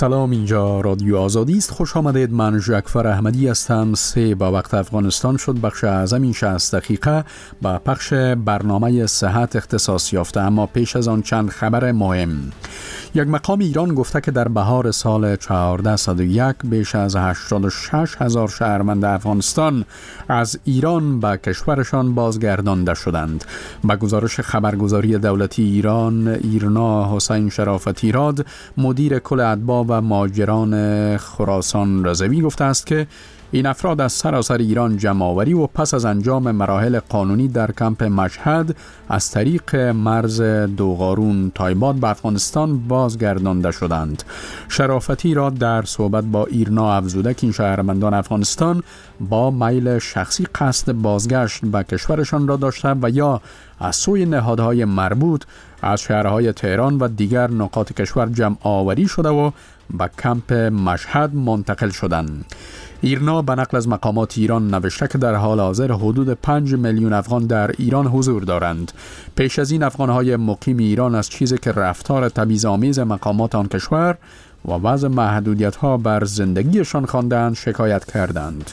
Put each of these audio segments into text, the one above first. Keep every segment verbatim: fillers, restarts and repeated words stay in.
سلام، اینجا رادیو آزادی است. خوش آمدید. من جعفر احمدی هستم. سه با وقت افغانستان شد بخش اعظم این شصت دقیقه با پخش برنامه صحت اختصاص یافته. اما پیش از آن چند خبر مهم. یک مقام ایران گفته که در بهار سال چهارده و یک بیش از هشتاد و شش هزار شهروند افغانستان از ایران به کشورشان بازگردانده شدند. با گزارش خبرگزاری دولتی ایران، ایرنا حسین شرافتی راد، مدیر کل اتباع و مهاجران خراسان رضوی گفته است که این افراد از سراسر ایران جمع‌آوری و پس از انجام مراحل قانونی در کمپ مشهد از طریق مرز دوغارون تایباد به افغانستان بازگردانده شدند. شرافتی را در صحبت با ایرنا افزوده که این شهروندان افغانستان با میل شخصی قصد بازگشت به کشورشان را داشته و یا از سوی نهادهای مربوط از شهرهای تهران و دیگر نقاط کشور جمع آوری شده و به کمپ مشهد منتقل شدند. ایرنا به نقل از مقامات ایران نوشته که در حال حاضر حدود پنج میلیون افغان در ایران حضور دارند. پیش از این افغانهای مقیم ایران از چیزی که رفتار تبعیض‌آمیز مقامات آن کشور و وضع محدودیت‌ها بر زندگیشان خواندند شکایت کردند.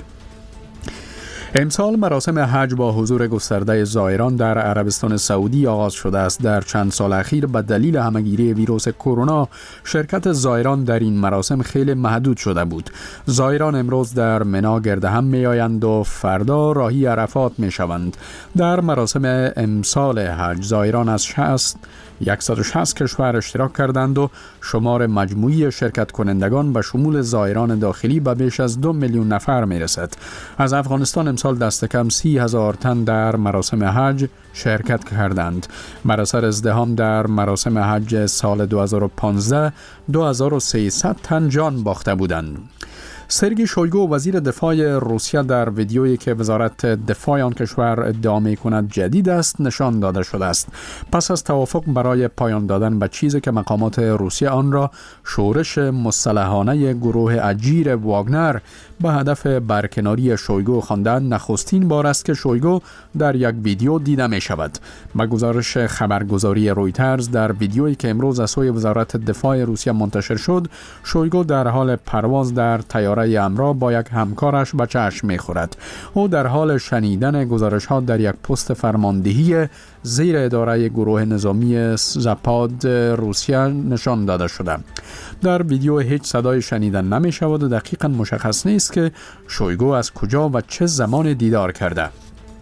امسال مراسم حج با حضور گسترده زائران در عربستان سعودی آغاز شده است. در چند سال اخیر به دلیل همه‌گیری ویروس کرونا شرکت زائران در این مراسم خیلی محدود شده بود. زائران امروز در منا گرد هم می آیند و فردا راهی عرفات می شوند. در مراسم امسال حج زائران از صد و شصت کشور اشتراک کردند و شمار مجموعی شرکت کنندگان به شمول زائران داخلی به بیش از دو میلیون نفر می رسد. از افغانستان امسال دست کم سی هزار تن در مراسم حج شرکت کردند. بر اثر ازدحام در مراسم حج سال دو هزار و پانزده دو هزار و سیصد تن جان باخته بودند. سرگئی شویگو وزیر دفاع روسیه در ویدیویی که وزارت دفاع آن کشور ادعا می‌کند جدید است نشان داده شده است. پس از توافق برای پایان دادن به چیزی که مقامات روسیه آن را شورش مسلحانه گروه اجیر واگنر به هدف برکناری شویگو خواندند، نخستین بار است که شویگو در یک ویدیو دیده می شود. با گزارش خبرگزاری رویترز، در ویدیویی که امروز از سوی وزارت دفاع روسیه منتشر شد، شویگو در حال پرواز در طیاره امرا با یک همکارش به چشم می خورد. او در حال شنیدن گزارش ها در یک پست فرماندهی زیر اداره گروه نظامی زپاد روسیه نشان داده شده. در ویدیو هیچ صدای شنیدن نمی شود و دقیقاً مشخص نیست که شویگو از کجا و چه زمان دیدار کرده.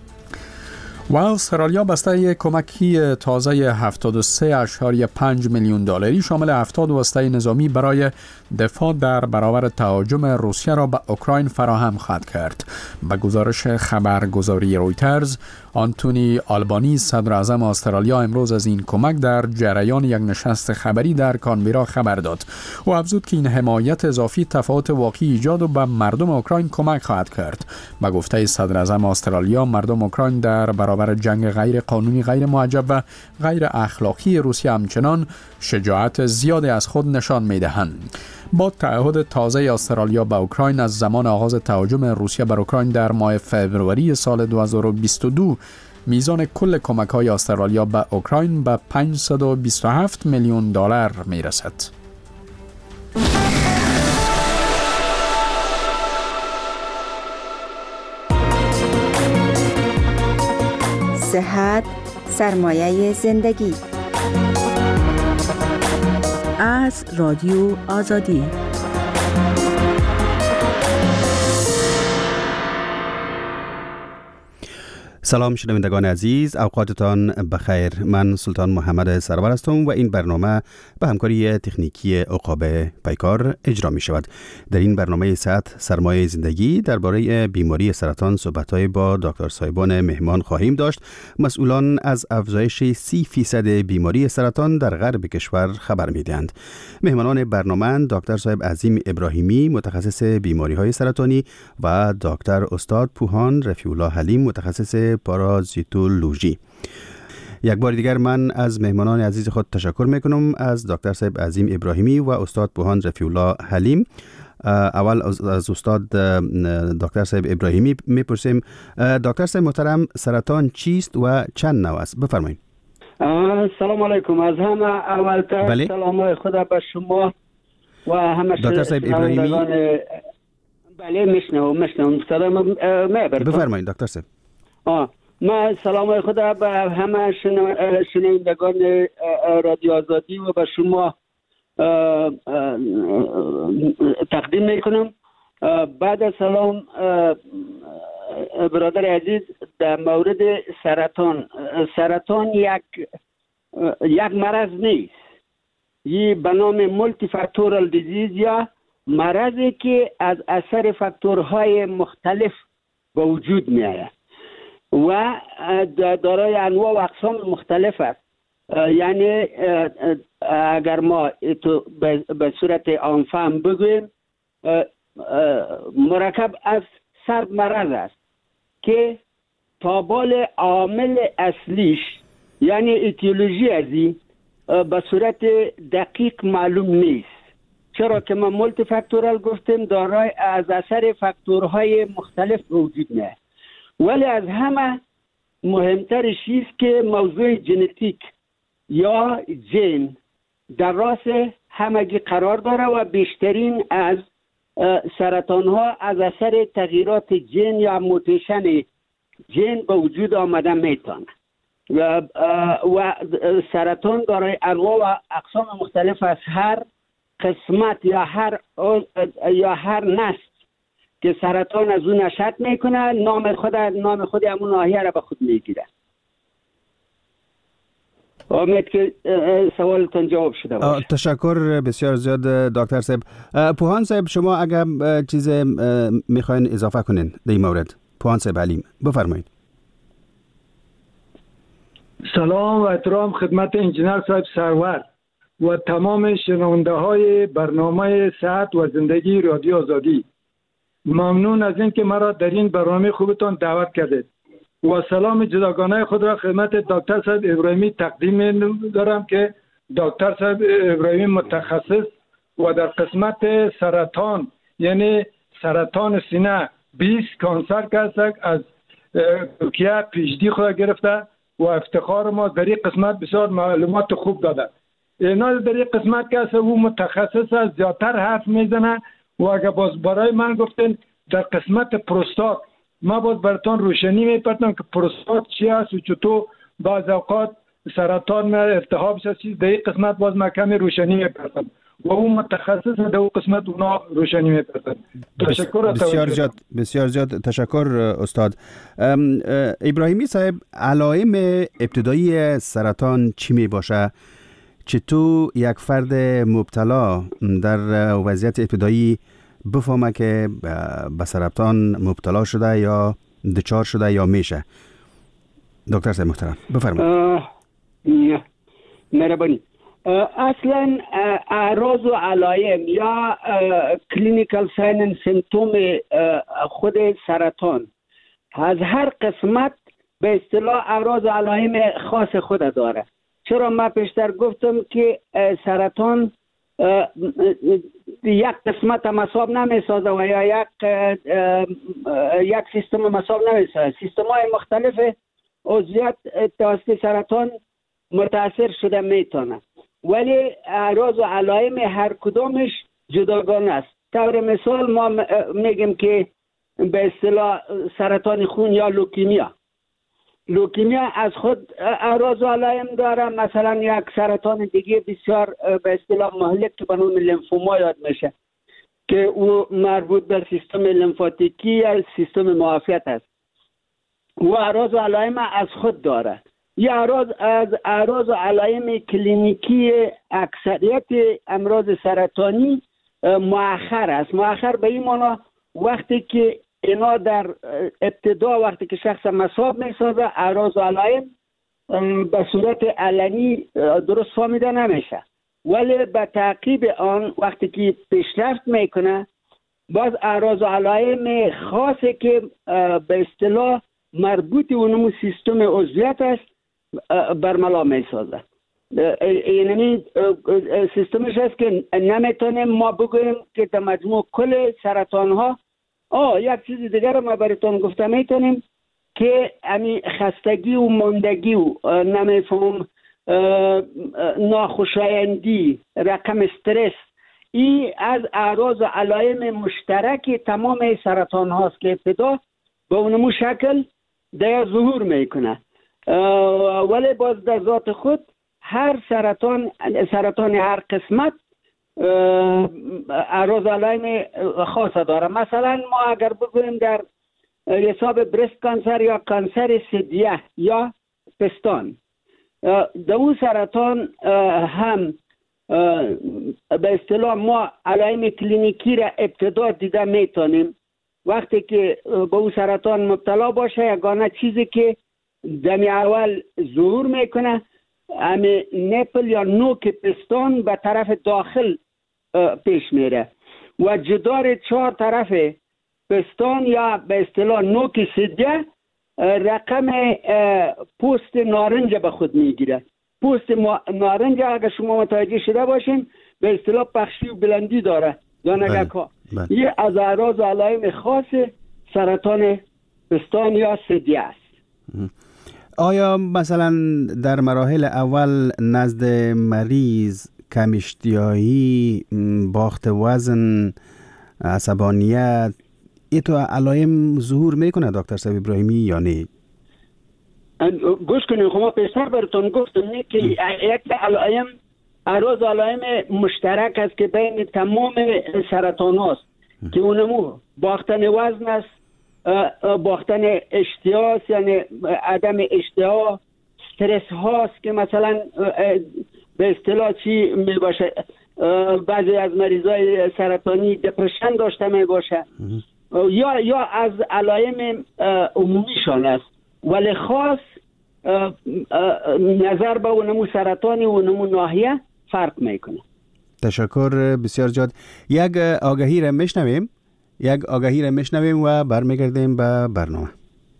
و استرالیا بسته کمکی تازه هفتاد و سه اشاری پنج میلیون دلاری شامل هفتاد واسطه نظامی برای دفاع در برابر تهاجم روسیه را به اوکراین فراهم خواهد کرد. به گزارش خبرگزاری رویترز، آنتونی آلبانی صدر اعظم استرالیا امروز از این کمک در جریان یک نشست خبری در کانبرا خبر داد. او افزود که این حمایت اضافی تفاوت واقعی ایجاد و به مردم اوکراین کمک خواهد کرد. به گفته صدر اعظم استرالیا، مردم اوکراین در برابر جنگ غیر قانونی، غیر معجب و غیر اخلاقی روسیه همچنان شجاعت زیادی از خود نشان می‌دهند. با تعهد تازه استرالیا به اوکراین از زمان آغاز تهاجم روسیه بر اوکراین در ماه فوریه سال دو هزار و بیست و دو، میزان کل کمک‌های استرالیا به اوکراین به پانصد و بیست و هفت میلیون دلار میرسد. صحت سرمایه زندگی. از رادیو آزادی. سلام شنوندگان عزیز، اوقاتتان بخیر. من سلطان محمد سرور هستم و این برنامه به همکاری تکنیکی عقابه پیکار اجرا می شود. در این برنامه صحت سرمایه زندگی درباره بیماری سرطان صحبت‌های با دکتر صاحبان مهمان خواهیم داشت. مسئولان از افزایش سی فیصد بیماری سرطان در غرب کشور خبر می دهند. مهمانان برنامه دکتر صاحب عظیم ابراهیمی متخصص بیماری‌های سرطانی و دکتر استاد پوهان رفیع الله حلیم متخصص پارازیتولوژی. یک بار دیگر من از مهمانان عزیز خود تشکر میکنم، از دکتر صاحب عظیم ابراهیمی و استاد پوهان رفیع الله حلیم. اول از استاد دکتر صاحب ابراهیمی میپرسیم. دکتر صاحب محترم، سرطان چیست و چند نوع است؟ بفرمایید. سلام علیکم. از همه اولتر بله؟ سلام خدا به شما و همه دکتر صاحب ابراهیمی. بله میشنوم میشنوم سلام میبرم. بفرمایید دکتر صاحب. آه ما سلام خدا به همه شنوندگان رادیو آزادی و به شما تقدیم میکنم. بعد از سلام برادر عزیز، در مورد سرطان، سرطان یک یک مرض نیست، یه به نام مولتی فاکتورال دیزیز یا مرضی که از اثر فاکتورهای مختلف به وجود می آید و دارای انواع و اقسام مختلف است. یعنی اگر ما به صورت عام بگویم مرکب از صد مرض است که تابال عامل اصلیش یعنی ایتیولوژی ازی به صورت دقیق معلوم نیست. چرا که ما مولتی فاکتورال گفتیم دارای از اثر فاکتورهای مختلف وجود میاد، ولی از همه مهمترش است که موضوع ژنتیک یا ژن در راس همگی قرار داره و بیشترین از سرطان ها از اثر تغییرات ژن یا موتیشن ژن به وجود آمدن میتونه و, و سرطان دارای انواع و اقسام مختلف از هر قسمت یا هر یا هر نسل که سرطان از اون نشأت میکنه نام خود نام خود همون ناحیه را به خود میگیره. امید که سوالتون جواب شده باشه. تشکر بسیار زیاد دکتر صاحب. پوهان صاحب شما اگر چیز میخواین اضافه کنین در این مورد، پوهان صاحب علیم بفرمایید. سلام و احترام خدمت انجینر صاحب سرور و تمام شنونده های برنامه صحت و زندگی رادیو آزادی. ممنون از اینکه مرا در این برنامه خوبتان دعوت کردید و سلام جداگانه خود را خدمت دکتر صاحب ابراهیمی تقدیم دارم که دکتر صاحب ابراهیمی متخصص و در قسمت سرطان یعنی سرطان سینه بیست کانسر کسک از ترکیه پیشدی خود گرفته و افتخار ما در این قسمت بسیار معلومات خوب داده. اینا در این قسمت که او متخصص است زیادتر حرف میزنه و اگر باز برای من گفتن در قسمت پروستات ما باز براتون روشنی میپرتم که پروستات چی است و چطور بعض اوقات سرطان ما التهاب است. در این قسمت باز ما کمی روشنی میپرتم و اون متخصص در اون قسمت اونا روشنی میپرتم. تشکر. بسیار زیاد بسیار زیاد تشکر استاد. ابراهیمی صاحب علائم ابتدایی سرطان چی می باشه؟ چطور یک فرد مبتلا در وضعیت ابتدایی بفهمه که به سرطان مبتلا شده یا دچار شده یا میشه؟ دکتر صاحب محترم بفرمایید. مهربانی. اصلا اعراض و علائم یا کلینیکال ساین اند سیمپتوم خود سرطان از هر قسمت به اصطلاح اعراض و علائم خاص خود داره. چرا ما پیشتر گفتم که سرطان یک قسمت مساب نمیسازه و یا یک یک سیستم مساب نمیسازه. سیستم های مختلف عضویت توسط سرطان متاثر شده میتونه، ولی اعراض و علائم هر کدامش جداگانه است. طور مثال ما میگیم که به اصطلاح سرطان خون یا لوکیمیا لوکیمیا از خود اعراض و علائم داره. مثلا یک سرطان دیگه بسیار به اصطلاح مهلک که به نام لیمفوما یاد میشه که او مربوط به سیستم لیمفاتیکی یا سیستم معافیت است و اعراض و علائم از خود داره. یا اعراض از اعراض و علائم کلینیکی اکثریت امراض سرطانی مؤخر است. مؤخر به این معنی وقتی که اینا در ابتدا وقتی که شخص مصاب میسازه اعراض و علائم به صورت علنی درست فهمیده نمیشه، ولی به تعقیب آن وقتی که پیشرفت میکنه باز اعراض و علائم خاصی که به اصطلاح مربوط اونمو سیستم عضویت است برملا میسازه. یعنی سیستمش هست که نمیتونیم ما بگویم که در مجموع کل سرطان ها. آه یک چیز دیگر رو ما براتون گفته میتونیم که امی خستگی و ماندگی و نمیفهم ناخوشایندی، رقم استرس، این از اعراض و علائم مشترک تمام سرطان هاست که ابتدا به اونمو شکل در ظهور میکنه، ولی باز در ذات خود هر سرطان سرطان هر قسمت اعراض و علائم خاص داره. مثلا ما اگر بگویم در حساب برست کانسر یا کانسر ثدیه یا پستان، در اون سرطان هم به اصطلاح ما علائم کلینیکی را ابتدا دیده میتونیم. وقتی که به اون سرطان مبتلا باشه، یگانه چیزی که دمی اول ظهور میکنه امی نپل یا نوک پستان به طرف داخل پیش میره و جدار چهار طرف پستان یا به اصطلاح نوک ثدیه رقم پوست نارنج به خود میگیره. پوست نارنج اگر شما متوجه شده باشین به اصطلاح پخشی و بلندی داره دانگک ها. این از اعراض و علائم خاص سرطان پستان یا ثدیه است. آیا مثلا در مراحل اول نزد مریض کم اشتیاقی، باخت وزن، عصبانیت، این تو علائم ظهور میکنه دکتر صاحب ابراهیمی یا نه؟ گوش کنید، خب ما پیشتر براتون گفتم نه که یک علائم اعراض علائم مشترک است که بین تمام سرطان هاست که اونمو باختن وزن است، باختن اشتها، یعنی عدم اشتها، استرس هاست که مثلا به اصطلاح چی می باشه، بعضی از مریضای سرطانی دپرشن داشته می باشه یا یا از علائم عمومیشان است، ولی خاص نظر به اونمو سرطانی و اونمو ناحیه فرق میکنه. تشکر بسیار زیاد. یک آگهی را میشنویم یک آگهی را میشنویم و برمیگردیم به برنامه.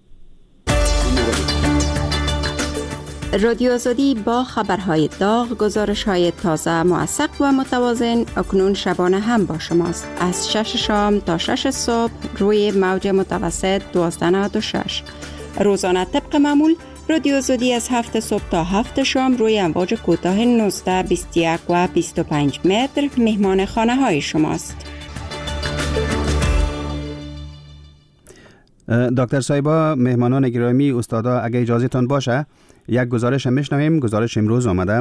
رادیو آزادی با خبرهای داغ، گزارش‌های تازه، موثق و متوازن اکنون شبانه هم با شماست. از شش شام تا شش صبح روی موج متوسط دوازده نود و شش. روزانه طبق معمول رادیو آزادی از هفت صبح تا هفت شام روی امواج کوتاه نوزده، بیست و یک و بیست و پنج متر مهمان خانه های شماست. دکتر صاحبا، مهمانان گرامی، استادا، اگه اجازه تان باشه یک گزارش هم میشنویم. گزارش امروز آمده،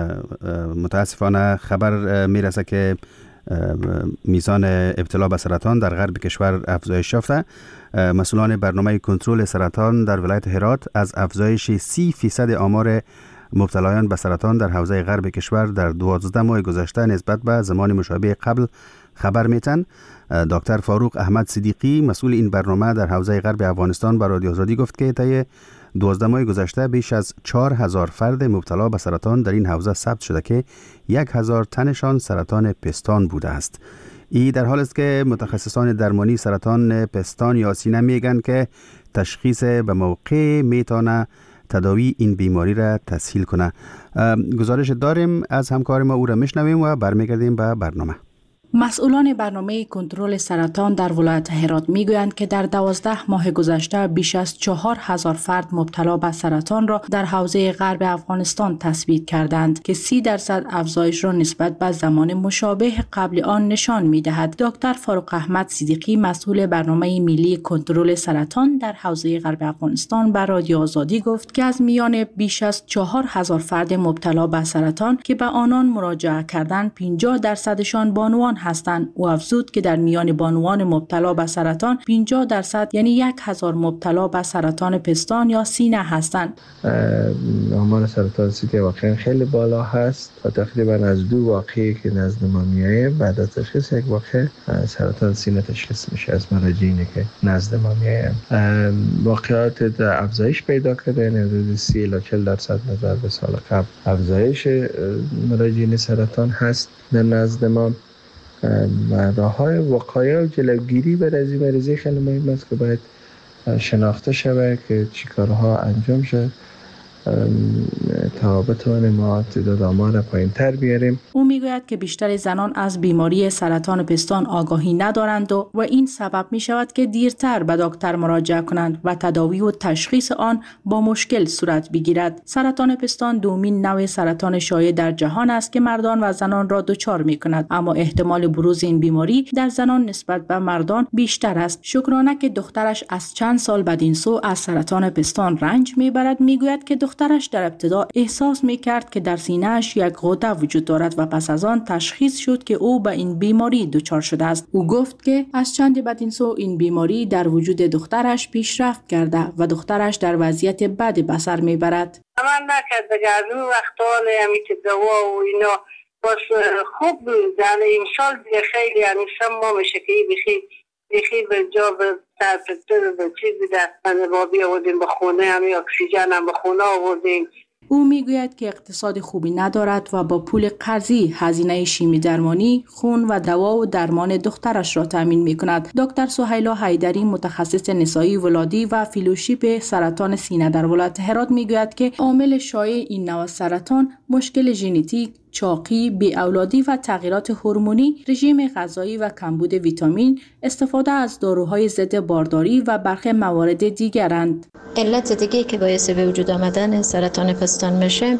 متاسفانه خبر میرسه که میزان ابتلا به سرطان در غرب کشور افزایش یافته. مسئولان برنامه کنترل سرطان در ولایت هرات از افزایش سی فیصد آمار مبتلایان به سرطان در حوزه غرب کشور در دوازده ماه گذشته نسبت به زمان مشابه قبل خبر میتن. دکتر فاروق احمد صدیقی مسئول این برنامه در حوزه غرب افغانستان به رادیو آزادی گفت که طی دوازده ماه گذشته بیش از چهار هزار فرد مبتلا به سرطان در این حوزه ثبت شده که یک هزار تنشان سرطان پستان بوده است. ای در حال است که متخصصان درمانی سرطان پستان یا سینه میگن که تشخیص به موقع میتونه تداوی این بیماری را تسهیل کنه. گزارش داریم از همکار ما، او را میشنویم و برمیگردیم به برنامه. مسئولان برنامه کنترل سرطان در ولایت هرات میگویند که در دوازده ماه گذشته بیش از چهار هزار فرد مبتلا به سرطان را در حوزه غرب افغانستان تثبیت کردند که سی درصد افزایش را نسبت به زمان مشابه قبل آن نشان میدهد. دکتر فاروق احمد صدیقی مسئول برنامه ملی کنترل سرطان در حوزه غرب افغانستان به رادیو آزادی گفت که از میان بیش از چهار هزار فرد مبتلا به سرطان که به آنان مراجعه کردند پنجاه درصدشان بانوان هستند. او افزود که در میان بانوان مبتلا به سرطان پنجاه درصد یعنی یک هزار مبتلا به سرطان پستان یا سینه هستند. آمار سرطان سینه واقعا خیلی بالا هست و تقریبا از دو واقعی که نزد ما میایه بعد از تشخیص یک واقع سرطان سینه تشخیص میشه از مراجعینی که نزد ما میایه. واقعات در افزایش پیدا کرده، حدود سی الی چهل درصد نظر به سال قبل افزایش مراجعین سرطان هست در نزد ما. و راه‌های وقایع و جلوگیری بر از این مریضی خیلی مهم است که باید شناخته شود که چی کارها انجام شد تا بتوانیم ما تعداد آمار را پایین تر بیاریم. او میگوید که بیشتر زنان از بیماری سرطان پستان آگاهی ندارند و, و این سبب می شود که دیرتر به دکتر مراجعه کنند و تداوی و تشخیص آن با مشکل صورت بگیرد. سرطان پستان دومین نوع سرطان شایع در جهان است که مردان و زنان را دچار می کند، اما احتمال بروز این بیماری در زنان نسبت به مردان بیشتر است. شکرانه که دخترش از چند سال بدین سو از سرطان پستان رنج میبرد، میگوید که دخترش در ابتدا احساس میکرد که در سینه‌اش یک غده وجود دارد و پس از آن تشخیص شد که او به این بیماری دچار شده است. او گفت که از چند بدین سو این بیماری در وجود دخترش پیشرفت کرده و دخترش در وضعیت بد به سر میبرد. من نکرد دیگه از اون وقتا همی که دوا و اینا بس خوب در امسال دیگه خیلی یعنی سم میشه که بخیر بخیر به جا به سرپتر به چیزی دستن با بیاودیم به خونه، همی اکسیژن هم به خونه آوردیم. او میگوید که اقتصاد خوبی ندارد و با پول قرضی هزینه شیمی درمانی، خون و دوا و درمان دخترش را تامین میکند. دکتر سهیلا حیدری متخصص نسایی ولادی و فیلوشیپ سرطان سینه در ولایت هرات میگوید که عامل شایع این نوع سرطان مشکل ژنتیک، چاقی، بی‌اولادی و تغییرات هورمونی، رژیم غذایی و کمبود ویتامین، استفاده از داروهای ضد بارداری و برخی موارد دیگرند. علت دیگه که باعث به وجود آمدن سرطان پستان میشه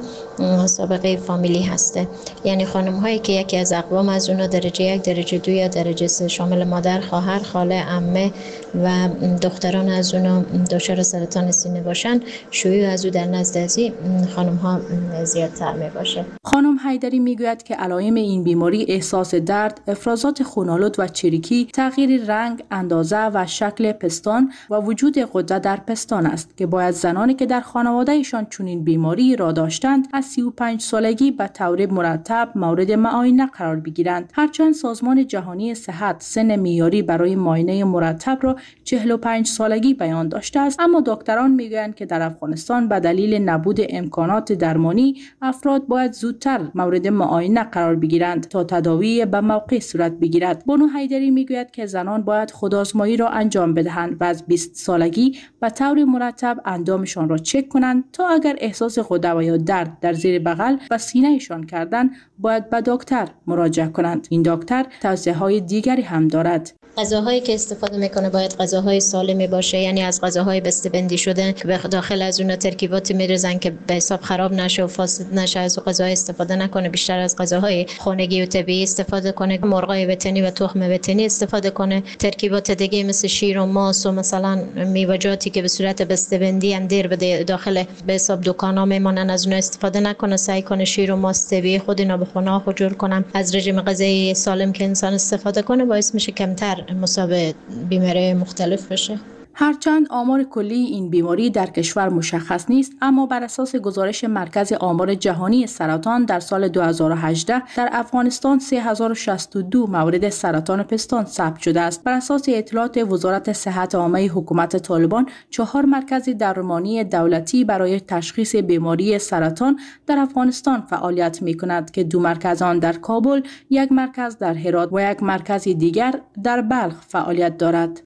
سابقه فامیلی هسته، یعنی خانم هایی که یکی از اقوام از اونا درجه یک، درجه دو یا درجه سه شامل مادر، خواهر، خاله، عمه و دختران از اونا دچار سرطان سینه باشن، شیوع از او در نزد از خانم ها زیادتر می باشه. خانم حیدری میگوید که علائم این بیماری احساس درد، افرازات خونالود و چریکی، تغییر رنگ، اندازه و شکل پستان و وجود غده در پستان است که باید زنانی که در خانوادهشان چنین بیماری را داشتند از سی و پنج سالگی به طور مرتب مورد معاینه قرار بگیرند. هرچند سازمان جهانی صحت سن معیاری برای معاینه مرتب را چهل و پنج سالگی بیان داشته است، اما دکتران میگویند که در افغانستان به دلیل نبود امکانات درمانی افراد باید زودتر مورد معاینه قرار بگیرند تا تداوی به موقع صورت بگیرد. بانو حیدری میگوید که زنان باید خودآزمایی را انجام بدهند و از بیست سالگی به طور مرتب اندامشان را چک کنند تا اگر احساس غده و یا درد در زیر بغل و سینه‌شان کردن باید به دکتر مراجعه کنند. این دکتر توصیه‌های دیگری هم دارد. غذاهایی که استفاده میکنه باید غذاهای سالمی باشه، یعنی از غذاهای بسته‌بندی شده که به داخل از اون ترکیباتی میریزن که به حساب خراب نشه و فاسد نشه. از غذاهای استفاده نکنه، بیشتر از غذاهای خانگی و طبیعی استفاده کنه، مرغای وطنی و تخم وطنی استفاده کنه. ترکیبات دیگه مثل شیر و ماست و مثلا میوه‌جاتی که به صورت بسته‌بندی هم دیر به داخل به حساب دکانا میمونن از اون استفاده نکنه. سعی کنه شیر و ماست طبیعی خود اینا به خونه جور کنم. از رژیم غذایی سالم که انسان استفاده کنه باعث میشه کمتر مصاب بیماری مختلف بشه. هرچند آمار کلی این بیماری در کشور مشخص نیست، اما بر اساس گزارش مرکز آمار جهانی سرطان در سال دو هزار و هجده در افغانستان سه هزار و شصت و دو مورد سرطان پستان ثبت شده است. بر اساس اطلاعات وزارت صحت عامه حکومت طالبان، چهار مرکز درمانی دولتی برای تشخیص بیماری سرطان در افغانستان فعالیت می‌کند که دو مرکز آن در کابل، یک مرکز در هرات و یک مرکز دیگر در بلخ فعالیت دارد.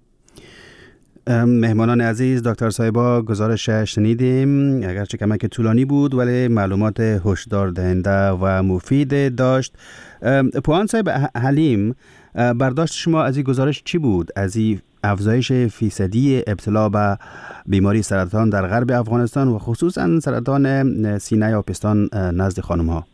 مهمانان عزیز، دکتر صاحبا گزارش شنیدیم، اگرچه کمک طولانی بود ولی معلومات هشدار دهنده و مفید داشت. پوان صاحب حلیم، برداشت شما از این گزارش چی بود؟ از این افزایش فیصدی ابتلا به بیماری سرطان در غرب افغانستان و خصوصا سرطان سینه یا پستان نزد خانم ها؟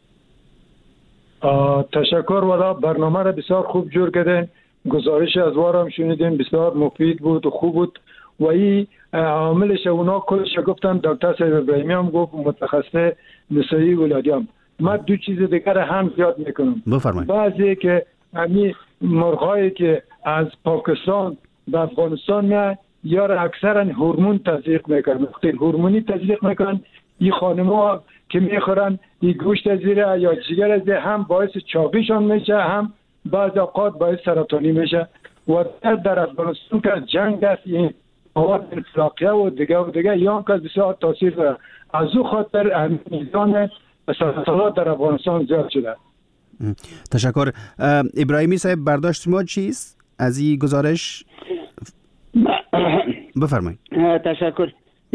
تشکر والا، برنامه را بسیار خوب جور کردین. گزارش از وارم شنیدیم، بسیار مفید بود و خوب بود و این عاملش اونا کلش گفتن. دکتر صاحب ابراهیمی هم گفت، متخصص نسایی ولادی هم. من دو چیز دیگر هم زیاد میکنم. بفرمایید. بعضی که همین مرغایی که از پاکستان به افغانستان میاد یا اکثرا هورمون تزریق میکنن، وقتی هورمونی تزریق میکنن این خانم‌ها که میخورن این گوشت از زیره یا جگر از زیره هم باعث چاقیشان میشه، هم بعض اوقات باعث سرطانی میشه. و در افغانستان که جنگ است، این مواد انفلاقیه و دیگه و دیگه یا که بسیار تاثیر داره. از او خاطر میزان سرطانات در افغانستان زیاد شده. تشکر. ابراهیمی صاحب، برداشت ما چیست از این گزارش؟ بفرمایید. تشکر.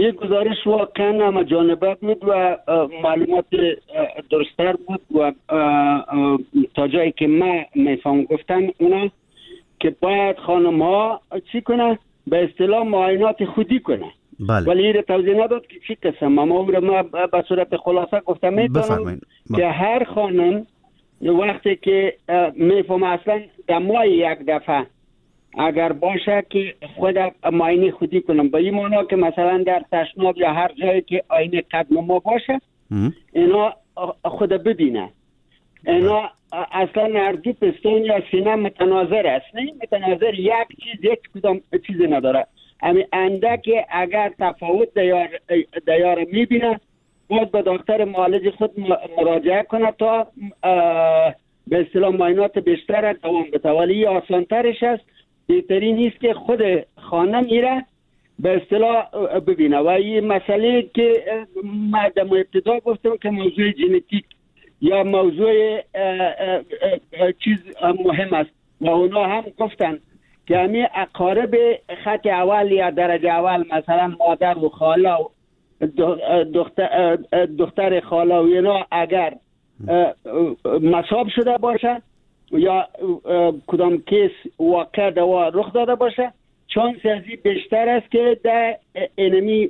این گزارش واقعا همه جانبه بود و معلومات درستر بود و تا جایی که من میفهم گفتن اونا که باید خانم ها چی کنه؟ به اصطلاح معاینات خودی کنه. بله. ولی این توضیح نداد که چی قسم. اما او رو ما به صورت خلاصه گفتم میتونم که هر خانم وقتی که میفهم اصلا دمای یک دفعه اگر باشه که خود معاینه خودی کنم، به این معنا که مثلا در تشناب یا هر جایی که آینه قدم ما باشه اینا خود ببینه. اینا اصلا نردی پستون یا سینه متناظر است، نه متناظر یک چیز یک کدام چیزی نداره. امی اندک اگر تفاوت دیار دیار میبینه باید به دکتر معالج خود مراجعه کنه تا به اصطلاح معاینات بیشتر دوام بده. ولی آسان ترش است، بهترین نیست که خود خانم میره به اصطلاح ببینه. و این مسئله که من در ابتدا گفتم که موضوع ژنتیک یا موضوع چیز مهم است و اونا هم گفتن که همین اقارب خط اول یا درجه اول مثلا مادر و خاله و دختر, دختر خاله و اینا اگر مصاب شده باشه یا کدام کیس واقع دوا رخ داده باشه، چانس ازی بیشتر است که در اینمی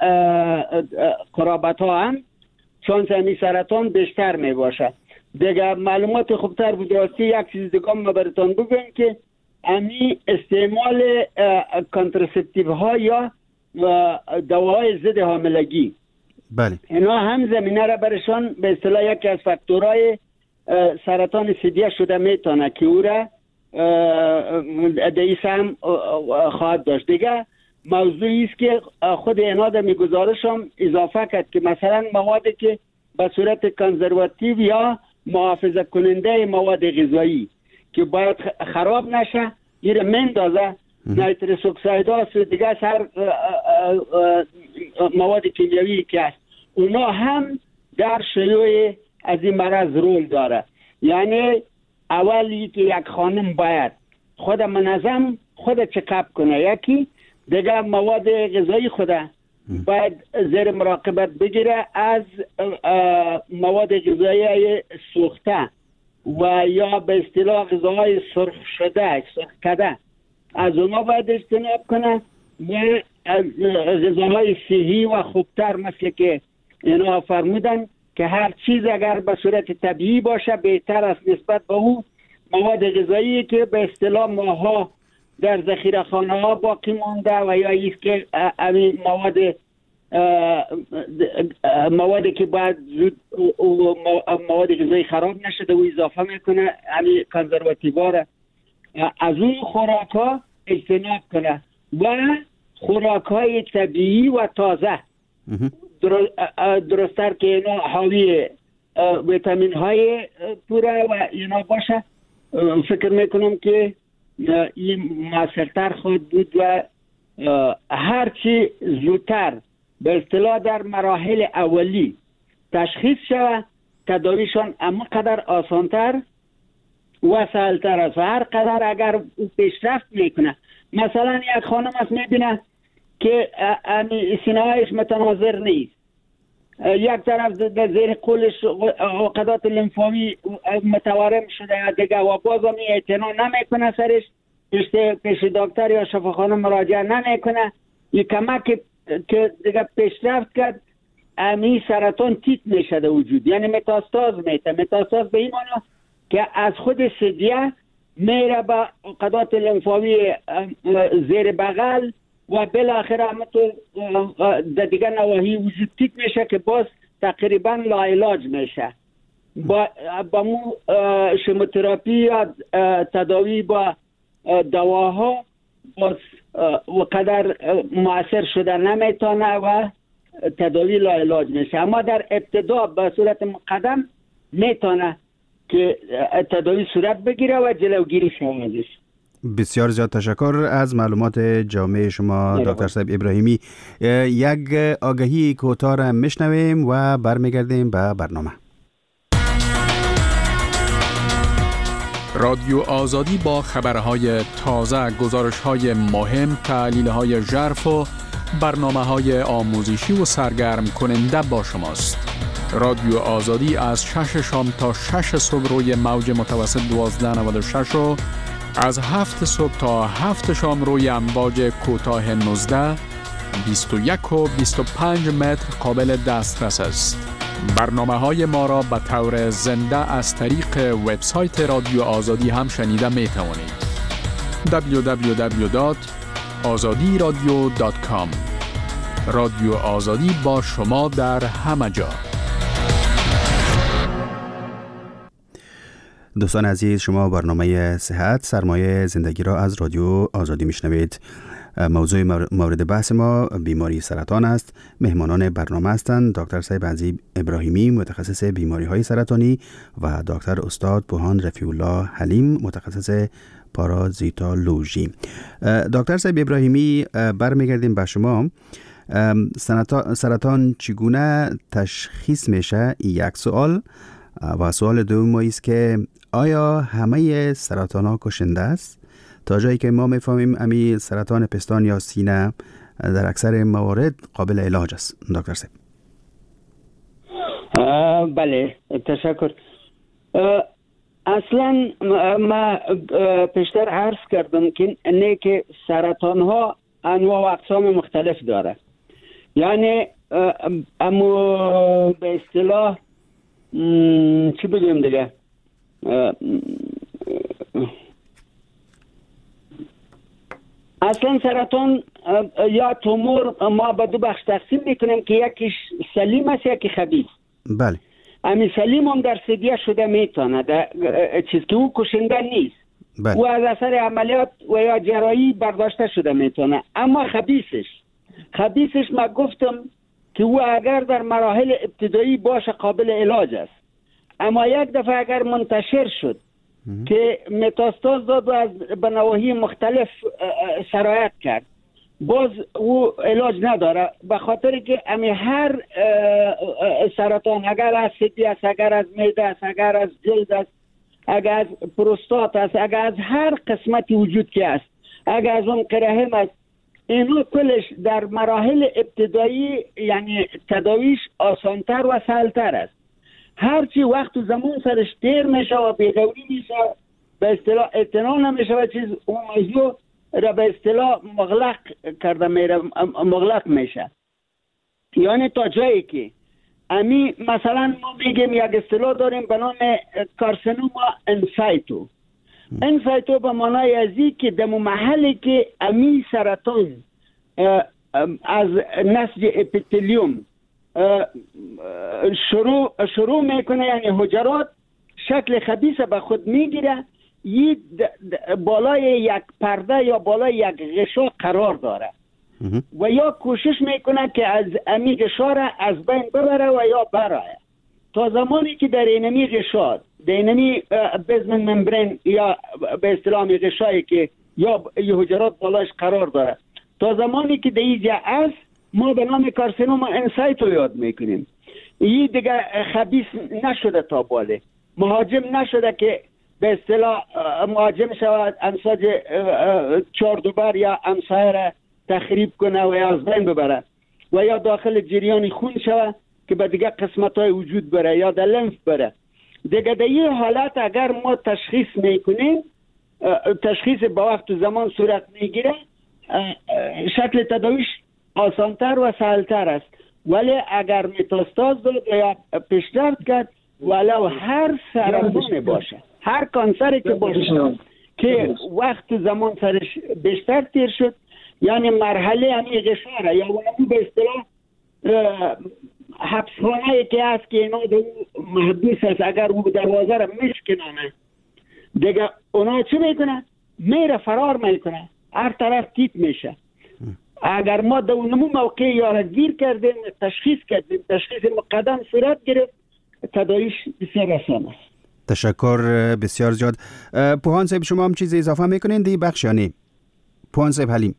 قرابت ها هم چانس امی سرطان بیشتر می باشه. دیگه معلومات خوبتر بود راستی یک چیز دیگه ما براتون بگم که امی استعمال کانترسپتیو ها یا دواهای ضد حاملگی، بله، اینا هم زمینه را برشان به اصطلاح یکی از فاکتورهای سرطان ثدیه شده میتونه که او را دیس هم خواهد داشت. دیگه موضوعی است که خود اینا در میگزارش هم اضافه کرد که مثلا موادی که به صورت کنزرواتیو یا محافظه کننده مواد غذایی که باید خراب نشه این مندازه، نیترس اکساید هاست و دیگه هر مواد کیمیایی که هست اونا هم در شیوع از این مرض رول داره. یعنی اولی که یک خانم باید خود منظم خود چکاپ کنه، یکی دیگه مواد غذایی خود باید زیر مراقبت بگیره از مواد غذایی سوخته و یا به اصطلاح غذاهای سرخ شده سرخ کده از اونا باید اجتناب کنه و غذاهای صحی و خوبتر مثل که اینا فرمودن که هر چیز اگر به صورت طبیعی باشه بهتر است نسبت به اون مواد غذایی که به اصطلاح ماها در ذخیره خانه ها باقی مونده و یا ایست که این مواد موادی که باید زود مواد غذایی خراب نشده و اضافه میکنه همین کنزرواتیوا را از اون خوراک ها اجتناب کنه و خوراک های طبیعی و تازه درستر که اینا حاوی ویتامین های پوره و اینا باشه. فکر میکنم که این موثرتر خود بود و هرچی زودتر به اصطلاح در مراحل اولی تشخیص شود تداویشان اما قدر آسانتر و سهلتر است و هر قدر اگر پیشرفت میکنه. مثلا یک خانم است میبینه که سینه هایش متناظر نیست، یک طرف در زیر قولش عقدات لنفاوی متورم شده دیگه و باز هم اعتنا نمیکنه سرش پیش دکتر یا شفاخانه مراجعه نمیکنه، یک کمک که دیگه پیشرفت کرد امی سرطان تیت میشه در وجود، یعنی متاستاز میته. متاستاز به این معنی که از خود ثدیه میره به عقدات لنفاوی زیر بغل و بالاخره همونطور در دیگه نواحی وجود تیت میشه که باز تقریبا لاعلاج میشه. با با مو شیموتراپی یا تداوی با دواها باز و قدر مؤثر شده نمیتونه و تداوی لاعلاج میشه. اما در ابتدا به صورت مقدم میتونه که تداوی صورت بگیره و جلوگیری شود. بسیار زیاد تشکر از معلومات جامع شما دکتر صاحب ابراهیمی. یک آگهی کوتاه را میشنویم و برمیگردیم به برنامه. رادیو آزادی با خبرهای تازه، گزارش‌های مهم، تحلیل‌های ژرف و برنامه‌های آموزشی و سرگرم کننده با شماست. رادیو آزادی از شش شام تا شش صبح روی موج متوسط دوازده نود و شش و از هفت صبح تا هفت شام روی امواج کوتاه نوزده، بیست و یک و بیست و پنج متر قابل دسترس است. برنامه‌های ما را به طور زنده از طریق وبسایت رادیو آزادی هم شنیده می توانید. دبلیو دبلیو دبلیو دات آزادی رادیو دات کام. رادیو آزادی با شما در همه جا. دوستان عزیز، شما برنامه صحت سرمایه زندگی را از رادیو آزادی میشنوید. موضوع مورد بحث ما بیماری سرطان است. مهمانان برنامه هستند دکتر سیب عزیز ابراهیمی، متخصص بیماری های سرطانی، و دکتر استاد بوهان رفیع الله حلیم، متخصص پارازیتولوژی. دکتر سیب ابراهیمی، برمیگردیم به شما. سرطان چگونه تشخیص میشه؟ یک سوال. و سوال دوم است که آیا همه سرطان ها کشنده است؟ تا جایی که ما میفهمیم امی سرطان پستان یا سینه در اکثر موارد قابل علاج است. دکتر سیب. بله، تشکر. اصلا ما پیشتر عرض کردم که نه که سرطان ها انواع و اقسام مختلف داره. یعنی اما به اصطلاح چی بگیم دیگه، اصلا سرطان یا تومور ما به دو بخش تقسیم میکنیم که یکیش سلیم است یکی خبیث. بله. امی سلیم هم در سدیه شده میتونه، چیز که او کشنده نیست. بله. او از اثر عملیات و یا جراحی برداشته شده میتونه. اما خبیثش خبیثش ما گفتم که او اگر در مراحل ابتدایی باشه قابل علاج است، اما یک دفعه اگر منتشر شد ام. که متاستاز داد و از به نواحی مختلف سرایت کرد، باز او علاج نداره، به خاطر که امی هر سرطان اگر از سدی است، اگر از معده است، اگر از جلد است، اگر از پروستات است، اگر از هر قسمتی وجود که است، اگر از اون رحم است، اینو کلش در مراحل ابتدایی یعنی تداویش آسانتر و سهلتر است. هرچی وقت و زمان سرش دیر میشه و بیغوری میشه، به اصطلاح اعتنا نمیشه و چیز اون موضوع را به اصطلاح مغلق کرده میره، مغلق میشه. یعنی تا جایی که امی مثلا ما میگیم یک اصطلاح داریم به نام کارسینوما انسایتو. انسایتو به معنای ازی که در محلی که امی سرطان از نسج اپیتلیوم شروع شروع میکنه، یعنی حجرات شکل خبیث به خود میگیره، یک بالای یک پرده یا بالای یک غشا قرار داره و یا کوشش میکنه که از امی غشا را از بین ببره و یا برایه. تا زمانی که در اینمی غشا، در اینمی بزمن ممبرین یا به اصطلاح غشایی که یا حجرات بالایش قرار داره، تا زمانی که در اینجا است ما به نام کارسینوما انسایتو یاد میکنیم. این دیگه خبیث نشده، تا باله مهاجم نشده که به اصطلاح مهاجم شود امساج چهار دوبر یا امسایه را تخریب کنه و یا از بین ببره و یا داخل جریان خون شود که به دیگه قسمت های وجود بره یا در لنف بره. دیگه در این حالت اگر ما تشخیص میکنیم، تشخیص با وقت و زمان صورت میگیره، شکل تداویش آسانتر و سهلتر است. ولی اگر متاستاز داد یا پیشرفت کرد، ولو هر سرطان باشه، هر کانسری که باشه که وقت زمان سرش بیشتر تیر شد، یعنی مرحله همی غشاره یا اون به اصطلاح حبسخانه که هست که اینا دو محبوس هست، اگر او دروازه را میشکنانه دیگه اونا چی میکنه؟ میره فرار میکنه، هر طرف تیت میشه. اگر ما در اونمو موقع یارگیر کردیم، تشخیص کردیم، تشخیص مقدم صورت گرفت، تداویش بسیار آسان است. تشکر بسیار زیاد. پوهان صاحب، شما هم چیز اضافه میکنین دی بخش یا نه؟ پوهان صاحب حلیم.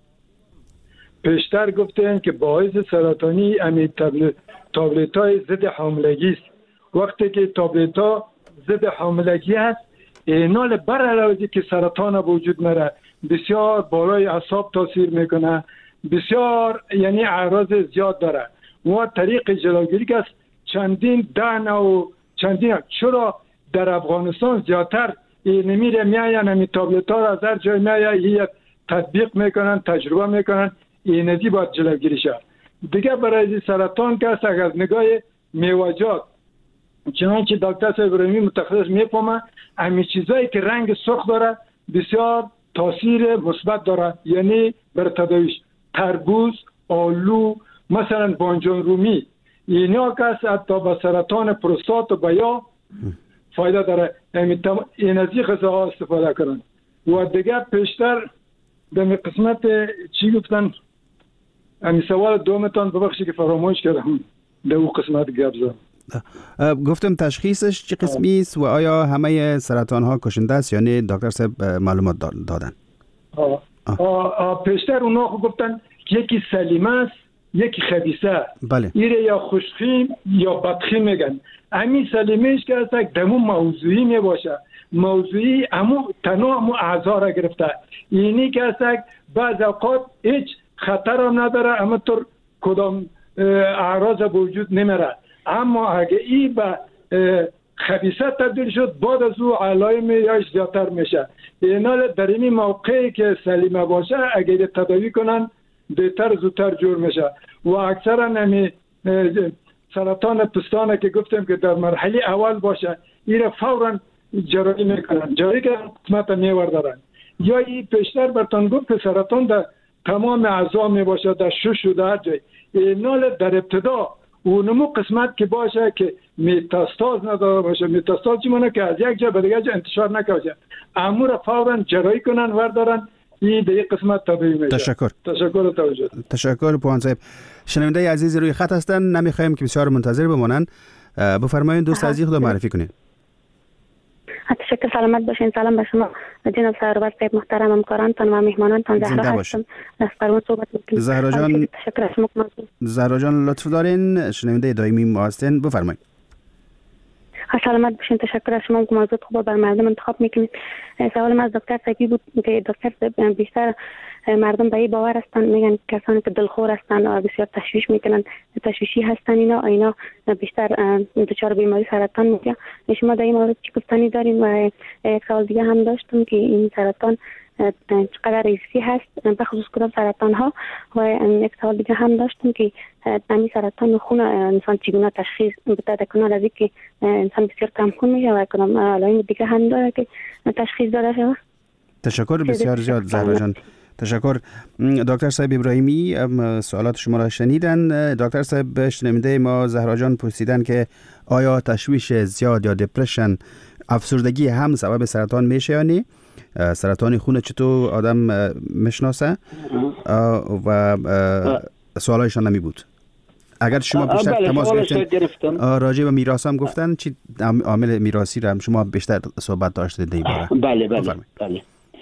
پیشتر گفتن که باعث سرطانی امی تابلت های ضد حاملگی است. وقتی که تابلت ها ضد حاملگی است، اینال بر علاوه که سرطان وجود نره، بسیار بالای اعصاب تاثیر میکنه، بسیار یعنی اعراض زیاد داره و طریق جلوگیری که چندین دهن و چندین چرا در افغانستان زیادتر نمیره میاین همی تابلت ها را از هر جای میاین تطبیق میکنن تجربه میکنن اینجی باید جلوگیری شد. دیگه برای سرطان که از نگاه میوجات چنانچه دکتر صاحب ابراهیمی متخصص میفهمه همین چیزایی که رنگ سرخ داره بسیار تاثیر مثبت داره، یعنی بر تداویش تربوز، آلو، مثلا بانجان رومی اینا که حتی به سرطان پروستات و بیا فایده داره. این از این غذاها استفاده کنن. و دیگه پیشتر در قسمت چی گفتن همین سوال دومتان ببخشید که فراموش کردم در اون قسمت گپ زدم. گفتم تشخیصش چه قسمی است و آیا همه سرطان ها کشنده است یا نه؟ دکتر صاحب معلومات دادن. آه. آه. آه. پیشتر اونا گفتن یکی سلیمه است یکی خبیثه. بله. ایره یا خوشخیم یا بدخیم میگن. همین سلیمهش که است دمو موضوعی می باشه. موضوعی همو تنها همو اعضا را گرفته. اینی که است بعض اوقات هیچ خطر هم نداره اما طور کدام اعراض وجود نمیره. اما اگه ای به خبیثه تبدیل شد بعد از او علائم یاش زیادتر میشه. اینا در این موقعی که سلیمه باشه اگه تداوی کنن بهتر زودتر جور میشه. و اکثرا نمی سرطان پستانه که گفتم که در مرحله اول باشه ایره فورا جراحی میکنن، جراحی که قسمت میوردارن. یا ای پیشتر برتان گفت که سرطان در تمام اعضا می باشه، در شش و در جای. اینا در ابتدا اونمو قسمت که باشه که متاستاز نداره باشه. متاستاز چی مونه که از یک جا به دیگه جا انتشار نکنه. امور فورا جراحی کنن وردارن این دیگه قسمت طبیعی میشه. تشکر. تشکر توجه. تشکر پوان صاحب. شنونده عزیز روی خط هستن، نمیخوایم که بسیار منتظر بمونن. بفرمایید دوست عزیز خود معرفی کنید. تشکر، سلامت باشین. سلام به شما جناب سرور صاحب، محترم همکارانتان و مهمانانتان. زهرا هستم از قرون صحبت می‌کنم. زهرا جان، تشکر از شما. زهرا جان لطف دارین، شنونده دائمی ما هستین، بفرمایید. سلامت باشین. تشکر از شما که موضوع خوب بر مردم انتخاب میکنید. سوال من از دکتر صاحبی بود که دکتر صاحب بیشتر مردم به این باور هستن، میگن کسانی که دلخور هستن و بسیار تشویش میکنن، تشویشی هستن، اینا اینا بیشتر دچار بیماری سرطان میشن. شما در این مورد چی گفتنی دارین؟ و یک سوال دیگه هم داشتم که این سرطان چقدر ریسکی هست، به خصوص کدام سرطان ها. و یک سوال دیگه هم داشتم که همین سرطان خون انسان چگونه تشخیص بده کنار از اینکه انسان بسیار کم خون میشه و کدام علائم دیگه هم داره که تشخیص داده شود. تشکر بسیار زیاد زهرا جان. تشکر. دکتر صاحب ابراهیمی سوالات شما را شنیدن. دکتر صاحب شنونده ما زهرا جان پرسیدن که آیا تشویش زیاد یا دپرشن، افسردگی هم سبب سرطان میشه یا نه؟ سرطان خون چطور آدم میشناسه؟ و سوالایشان نمی بود. اگر شما بیشتر تماس گرفتن راجع به میراث هم گفتن، چی عامل میراثی را شما بیشتر صحبت داشتید این باره؟ بله بله بله.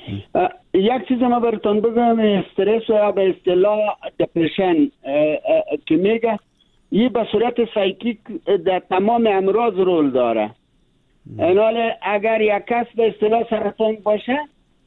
یک چیز ما براتون بگم، استرس یا به اصطلاح دپرشن که میگه این به صورت سایکیک در تمام امراض رول داره. اینال اگر یک کس به اصطلاح سرطان باشه،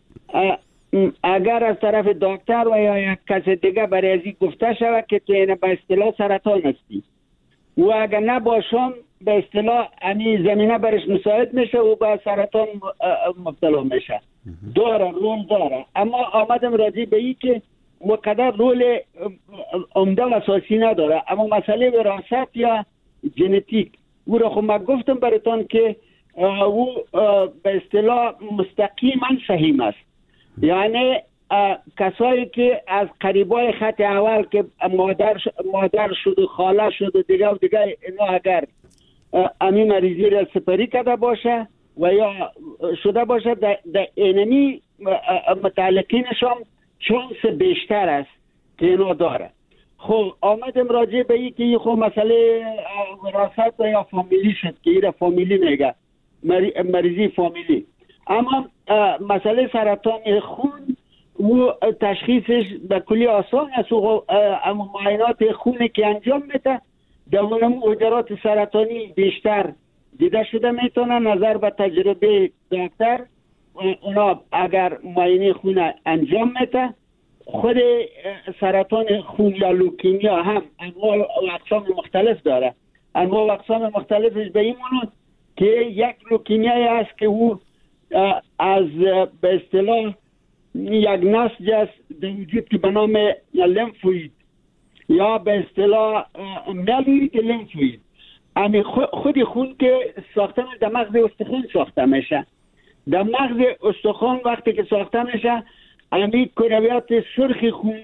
اگر از طرف دکتر و یا یک کس دیگه برای ازی گفته شود که تو این به اصطلاح سرطان هستی و اگر نباشم به اصطلاح امی زمینه برش مساعد میشه و به سرطان مبتلا میشه. داره رول داره. اما آمدم راضی به این که مقدر رول عمده و اساسی نداره، اما مسئله وراثت یا ژنتیک او را خب من گفتم براتون که او به اصطلاح مستقیما سهیم است. یعنی کسایی که از قریبای خط اول که مادر مادر شد و خاله شد و دیگه و دیگه اینا اگر امی مریضی را سپری کرده باشه و یا شده باشه در اینمی متعلقینشان چانس بیشتر است که اینا داره. خب آمدم راجع به این که خب مسئله وراثت یا فامیلی شد که ایره فامیلی میگه، مریضی فامیلی. اما مسئله سرطان خون و تشخیصش به کلی آسان است. و معاینات خونی که انجام میده در اونم حجرات سرطانی بیشتر دیده شده میتونه. نظر به تجربه دکتر اونا اگر معاینه خون انجام میده خود سرطان خون یا لوکیمیا هم انواع و اقسام مختلف داره. انواع و اقسام مختلفش به این معنی که یک لوکیمیایی است که او از به اصطلاح یک نسج است در وجود که به نام لمفوید یا به اصطلاح میلوید لمفوید، امی خود خون که ساخته میشه در مغز استخوان ساخته میشه. در مغز استخوان وقتی که ساخته میشه امی کرویات سرخ خون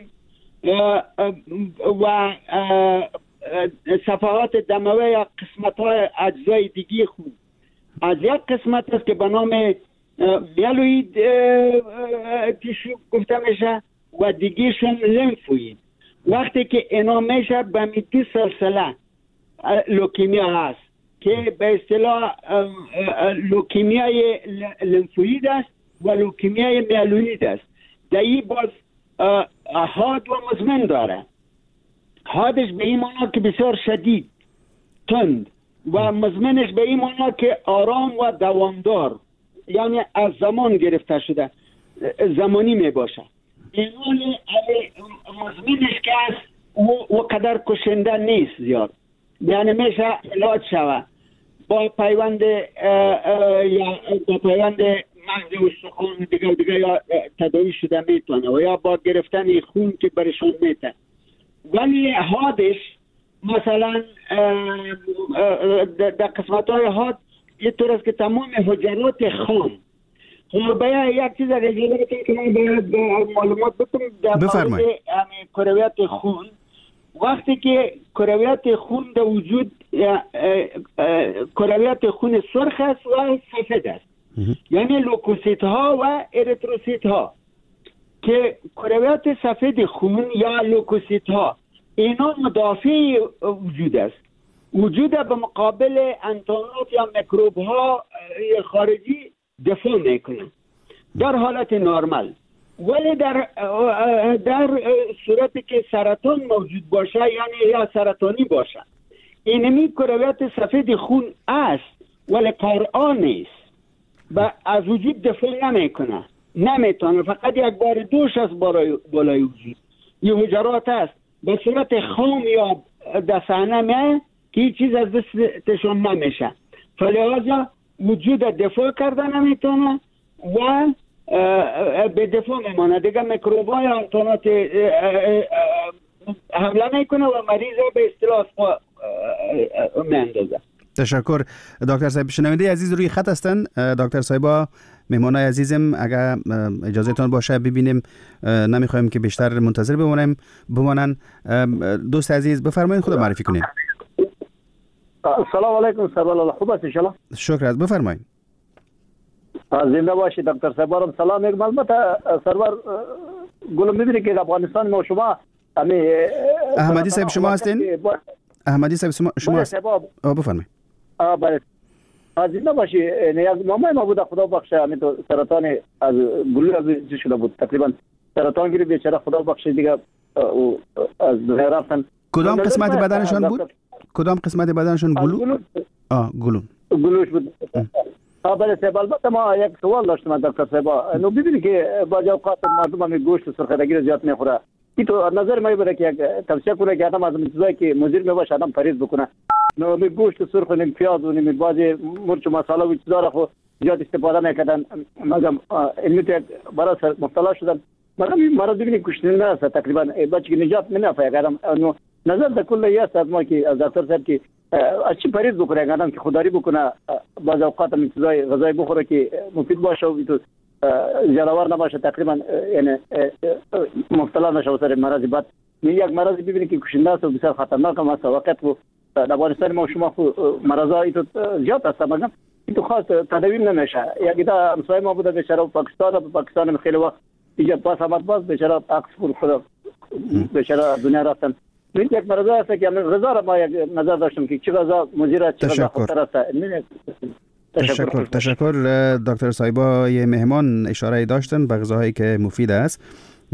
و صفحات دموی یا قسمت های اجزای دیگی خون از یک قسمت است که به نام میلوید تیشو گفته میشه و دیگیشون لمفوید. وقتی که اینا میشه به میتی سلسله لوکیمیا هست که به اصطلاح لوکیمیای لمفوید است و لوکیمیای میلوید است. در این باز حاد و مزمن داره. حادش به این معنی که بسیار شدید تند و مزمنش به این معنی که آرام و دوامدار، یعنی از زمان گرفته شده، زمانی می باشه. این مزمنش که است و قدر کشنده نیست زیاد، یعنی میشه علاج شوه با پیوند یا با پیوند مغز استخوان دیگر دیگر یا تداوی شده میتونه و یا با گرفتن خون که برشان میتونه. ولی حادش مثلا در قسمت های حاد یه طور است که تمام حجرات خام باید یک چیز رجیله که من باید معلومات بکنم در مورد کرویات خون. وقتی که کرویات خون در وجود کرویات خون سرخ است و سفید است، یعنی لوکوسیت ها و اریتروسیت ها که کرویات سفید خون یا لوکوسیت ها اینا مدافع وجود است، وجود به مقابل انتانات یا میکروب ها خارجی دفاع میکنن در حالت نرمال. ولی در در صورتی که سرطان موجود باشه یعنی یا سرطانی باشه اینمی کرویات سفید خون است ولی قرآ نیست و از وجود دفاع نمیکنه، نمیتونه، فقط یک بار دوش از بالای وجود یه حجرات است به صورت خام یا دستانه میه که هیچ چیز از دستشون نمیشه، فلذا وجود دفاع کرده نمیتونه و به دفاع میمانه دیگه، میکروب‌ها یا انتانات حمله میکنه و مریض رو به اصطلاح میاندازه. تشکر دکتر صاحب. شنونده عزیز روی خط هستن. دکتر صاحبا مهمانای عزیزم اگر اجازه تان باشه ببینیم، نمیخوایم که بیشتر منتظر بمونیم بمانن. دوست عزیز بفرمایید خود معرفی کنید. سلام علیکم سرور، خوب است ان شاء الله؟ شکر است، بفرمایید. زنده باشید دکتر صاحب. سلام. یک البته سرور گلم میبینی که افغانستان ما شما امی احمدی صاحب شما هستین؟ احمدی صاحب شما هستین؟ بفرمایید. آ بله. زنده باشی. نیاز مامان ما بود خدا بخشه، همین تو سرطان از گلو از چی شده بود تقریبا سرطان گیری بیچاره خدا بخشه دیگه او از دنیا رفتن. کدام قسمت بدنشان بود؟ کدام قسمت بدنشان گلو؟ آه گلو. گلوش بود. آ بله صاحب. البته ما یک سوال داشتم دکتر صاحب. نو ببینید که بعضی اوقات مردم هم گوشت سرخدگی زیاد میخوره. این تو نظر ما بره که یک توصیه کنه که آدم از چیزایی که مضر میباشه آدم پرهیز بکنه. نو می گوشت سرخ و نیم پیاز و نیم بعضی مرچ و مصالحه و چیزا خو زیاد استفاده میکردن، مگم علمی تو برای مبتلا شدن. مگم این مرض ببینید کشنده است تقریبا بچه که نجات منافع کردم. نو نظر در کل است از ما که از دکتر صاحب که از چی پرهیز بکنه آدم که خودداری بکنه، بعض اوقات هم چیزای غذایی بخوره که مفید باشه و تو جانور نباشه تقریبا یعنی مبتلا نشه و سر مرض بعد یک مرض ببینید که کشنده است و بسیار خطرناک هم است. وقت و در افغانستان ما شما مرضا ایتو زیاد است مگم ایتو خاص تداوی نمیشه. یک تا همسایه ما بوده بیچاره پاکستان و پاکستان خیلی وقت اینجا پاس آمد باز بیچاره عکس خود بیچاره دنیا رفتن. این یک مرض است که غذا را ما یک نظر داشتم که چه غذا مضر است چه غذا خطر است. تشکر. تشکر دکتر صاحبا. یه مهمان اشاره داشتن به غذاهایی که مفید است.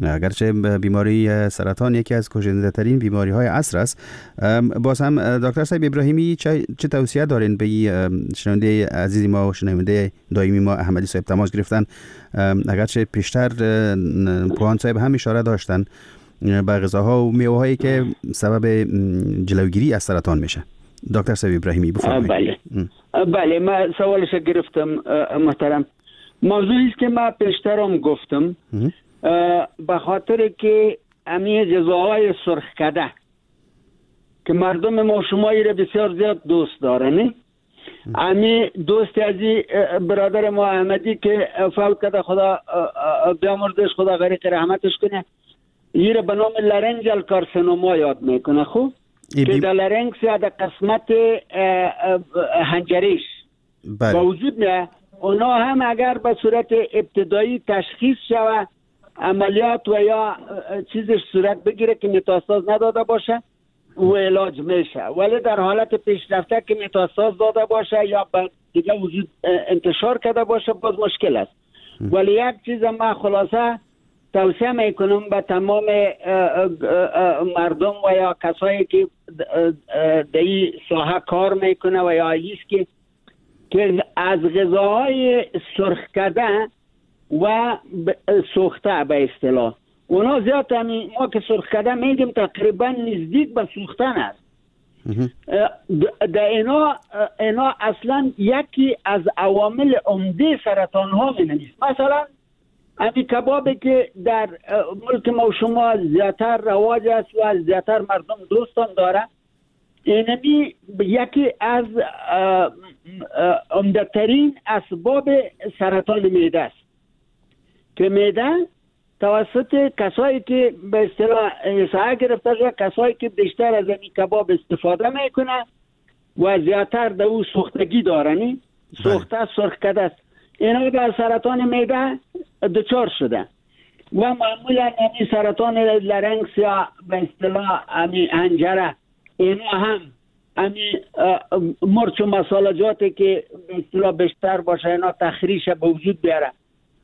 اگرچه بیماری سرطان یکی از کشنده ترین بیماری های عصر است، باز هم دکتر صاحب ابراهیمی چه, چه توصیه دارین به شنونده عزیزی ما و شنونده دائمی ما احمدی صاحب تماس گرفتن؟ اگرچه پیشتر پوهان صاحب هم اشاره داشتن به غذاها و میوه هایی که سبب جلوگیری از سرطان میشه. دکتر صاحب ابراهیمی بفرمایید. بله بله من سوالش گرفتم محترم. موضوعی است که من پیشترم گفتم، به خاطر که امی غذاهای سرخ کده که مردم ما شمایی را بسیار زیاد دوست دارن، امی دوست عزیز برادر ما احمدی که فوت کرده، خدا بیامرزش، خدا غریق رحمتش کنه، یه را به نام لارنجال کارسینوما یاد میکنه. خوب که در لارنکس یا در قسمت حنجریش با وجود نه، اونا هم اگر به صورت ابتدایی تشخیص شود، عملیات و یا چیزش صورت بگیره که متاستاز نداده باشه و علاج میشه، ولی در حالت پیشرفته که متاستاز داده باشه یا دیگه وجود انتشار کرده باشه باز مشکل است. ولی یک چیز ما خلاصه توصیه میکنم به تمام مردم و یا کسایی که در این ساحه کار میکنه و یا ایست که که از غذاهای سرخ کرده و سوخته به اصطلاح، اونا زیاد همی ما که سرخ کرده میگیم تقریبا نزدیک به سوختن است. در اینا اینا اصلا یکی از عوامل عمده سرطان ها می نیست. مثلا امی کبابی که در ملک ما شما زیادتر رواج است و زیادتر مردم دوستان داره، اینمی یکی از عمده‌ترین اسباب سرطان معده است که معده توسط کسایی که به اصطلاح سایه گرفته شده، کسایی که بیشتر از این کباب استفاده میکنه و زیادتر در او سوختگی دارنی، سوخته سرخ کرده است، اینا در سرطان معده دچار شده و معمولا این سرطان لارنکس یا به اصطلاح امی حنجره، اینا هم امی مرچ و مسالجاتی که به اصطلاح بیشتر باشه اینا تخریش به وجود بیاره،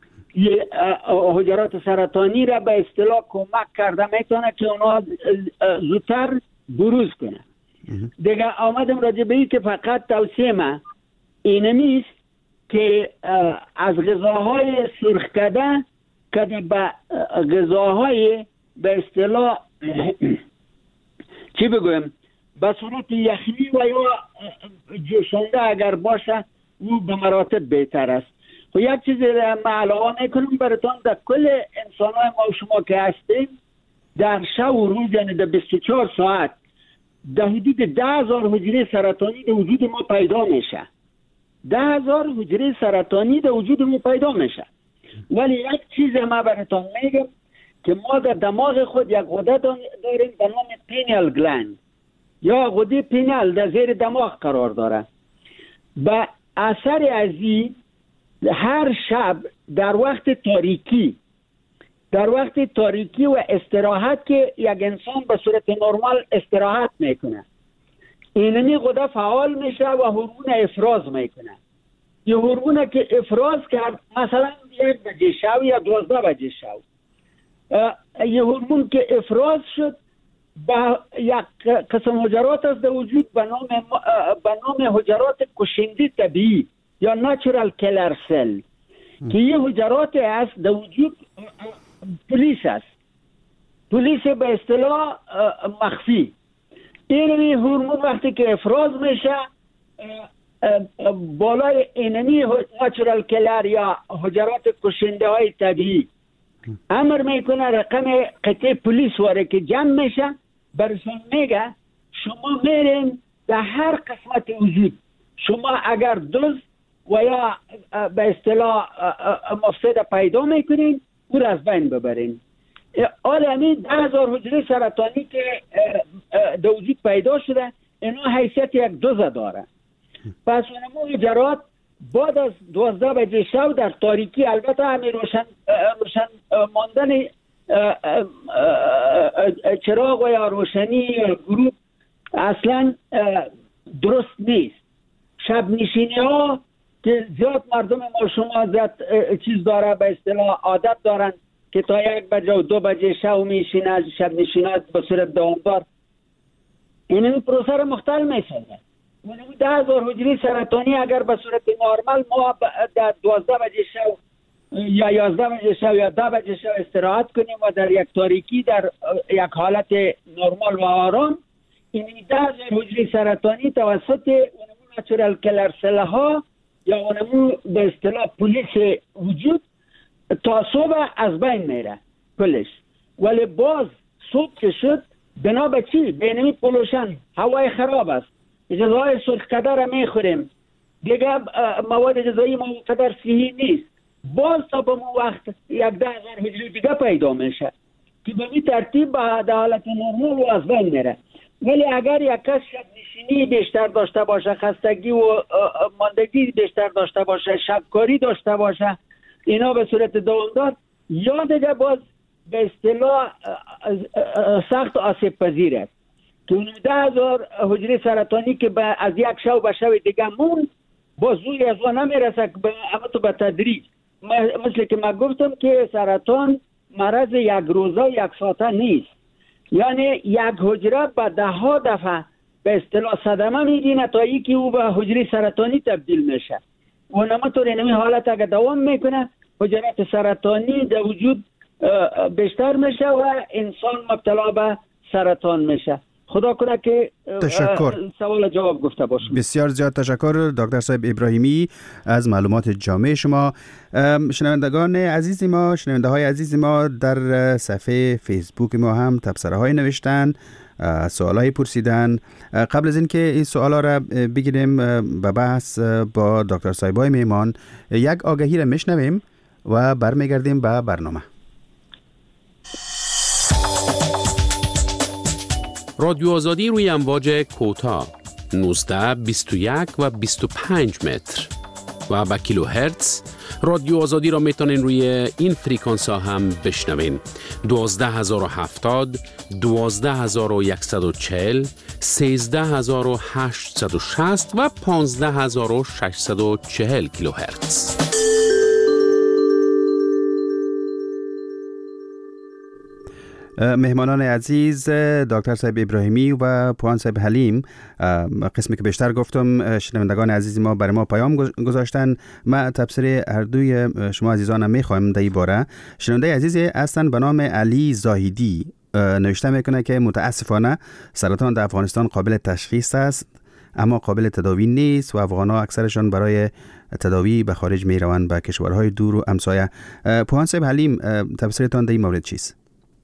حجرات سرطانی را به اصطلاح کمک کرده میتونه که اونا زودتر بروز کنه. دیگه آمدم راجع به این که فقط توصیه ما اینمیست که از غذاهای سرخ کرده که به غذاهای به اصطلاح چی بگویم به صورت یخنی و یا جوشنده اگر باشه او به مراتب بهتر است. و یک چیز ما علاوه میکنم براتون، در کل انسان های ما و شما که هستیم در شب و روز، یعنی در بیست و چهار ساعت در حدود ده هزار حجره سرطانی در وجود ما پیدا میشه. ده هزار حجره سرطانی در وجود ما پیدا میشه. ولی یک چیز ما براتون میگم که ما در دماغ خود یک غده داریم به نام پینیال گلند یا غده پینیال در زیر دماغ قرار داره. به اثر از این هر شب در وقت تاریکی در وقت تاریکی و استراحت که یک انسان به صورت نرمال استراحت میکنه، اینمی غده فعال میشه و هورمون افراز میکنه. یه هورمون که افراز کرد مثلا یک بجه شب یا دوازده بجه شب، یه هورمون که افراز شد با یک قسم حجرات است در وجود به نام به نام حجرات کشنده طبیعی یا نچرال کلر سل که یه حجرات است در وجود پلیس است، پلیس به اصطلاح مخفی. اینمی هورمون وقتی که افراز میشه بالای اینمی نچرال کلر یا حجرات کشنده های طبیعی امر میکنه رقم قطعه پلیس واره که جمع میشه، برشان میگه شما میرین در هر قسمت وجود، شما اگر دزد و یا به اصطلاح مفسد پیدا میکنین او را از بین ببرین. حال همین ده هزار حجره سرطانی که در وجود پیدا شده اینا حیثیت یک دزد داره. پس اونمو حجرات بعد از دوازده بجه شب در تاریکی، البته همین روشن روشن ماندن چراغ و یا روشنی یا گروه اصلا درست نیست. شب نشینی ها که زیاد مردم ما شما زیاد چیز داره به اصطلاح عادت دارن که تا یک بجه و دو بجه شب میشینه از شب نشینات به صورت دوامدار، این پروسه را مختل میسازه. ده هزار حجره سرطانی اگر به صورت نرمال ما در دوازده بجه شب یا یازده بجه شب یا ده بجه شب استراحت کنیم و در یک تاریکی در یک حالت نرمال و آرام، این ده هزار حجره سرطانی توسط اونمو نچورل کلر سل ها یا اونمو به اصطلاح پلیس وجود تا صبح از بین میره کلش. ولی باز صبح که شد بنا به چی؟ بینمی پولوشن، هوای خراب است، غذای سرخ‌قدر میخوریم، دیگه مواد غذایی ما قدر صحی نیست، باز تا به مو وقت یک ده هزار حجره دیگه پیدا میشه که به این ترتیب به حالت نرمال و از بین میره. ولی اگر یک کس شب نشینی بیشتر داشته باشه، خستگی و ماندگی بیشتر داشته باشه، شبکاری داشته باشه، اینا به صورت دوامدار، یا دیگه باز به اصطلاح سخت آسیب پذیر است که اون ده هزار حجره سرطانی که از یک شب به شب دیگه مون باز زوی از اون نمیرسه، اما تو به تدریج، مثل که من گفتم که سرطان مرض یک روزه یک ساعته نیست، یعنی یک حجره به ده ها دفعه به اصطلاح صدمه میگینه تا ای که او به حجره سرطانی تبدیل میشه و نمطور اینمی حالت اگر دوام میکنه حجرات سرطانی در وجود بیشتر میشه و انسان مبتلا به سرطان میشه. خدا کنه که تشکر. سوال جواب گفته باشم. بسیار زیاد تشکر دکتر صاحب ابراهیمی از معلومات جامع شما. شنوندگان عزیز ما، شنونده های عزیز ما در صفحه فیسبوک ما هم تبصره های نوشتن، سوال های پرسیدن. قبل از اینکه این سوال ها را بگیریم به بحث با دکتر صاحبای میمان، یک آگهی را میشنویم و برمیگردیم به برنامه. رادیو آزادی روی امواج کوتاه نوزده، بیست و یک و بیست و پنج متر و با کیلو هرتز. رادیو آزادی را میتونین روی این فریکانس ها هم بشنوین: دوازده هزار و هفتاد، دوازده هزار و صد و چهل، سیزده هزار و هشتصد و شصت و پانزده هزار و ششصد و چهل کیلو هرتز. مهمانان عزیز، دکتر صاحب ابراهیمی و پوان صاحب حلیم، قسمی که بیشتر گفتم شنوندگان عزیز ما برای ما پیام گذاشتن. ما تبصره هر دوی شما عزیزان میخوایم در این باره. شنونده عزیز هستن به نام علی زاهدی، نوشته میکنه که متاسفانه سرطان در افغانستان قابل تشخیص است اما قابل تداوی نیست و افغان‌ها اکثرشان برای تداوی به خارج میروند، به کشورهای دور و همسایه. پوان صاحب حلیم، تبصره‌تان در این مورد چیست؟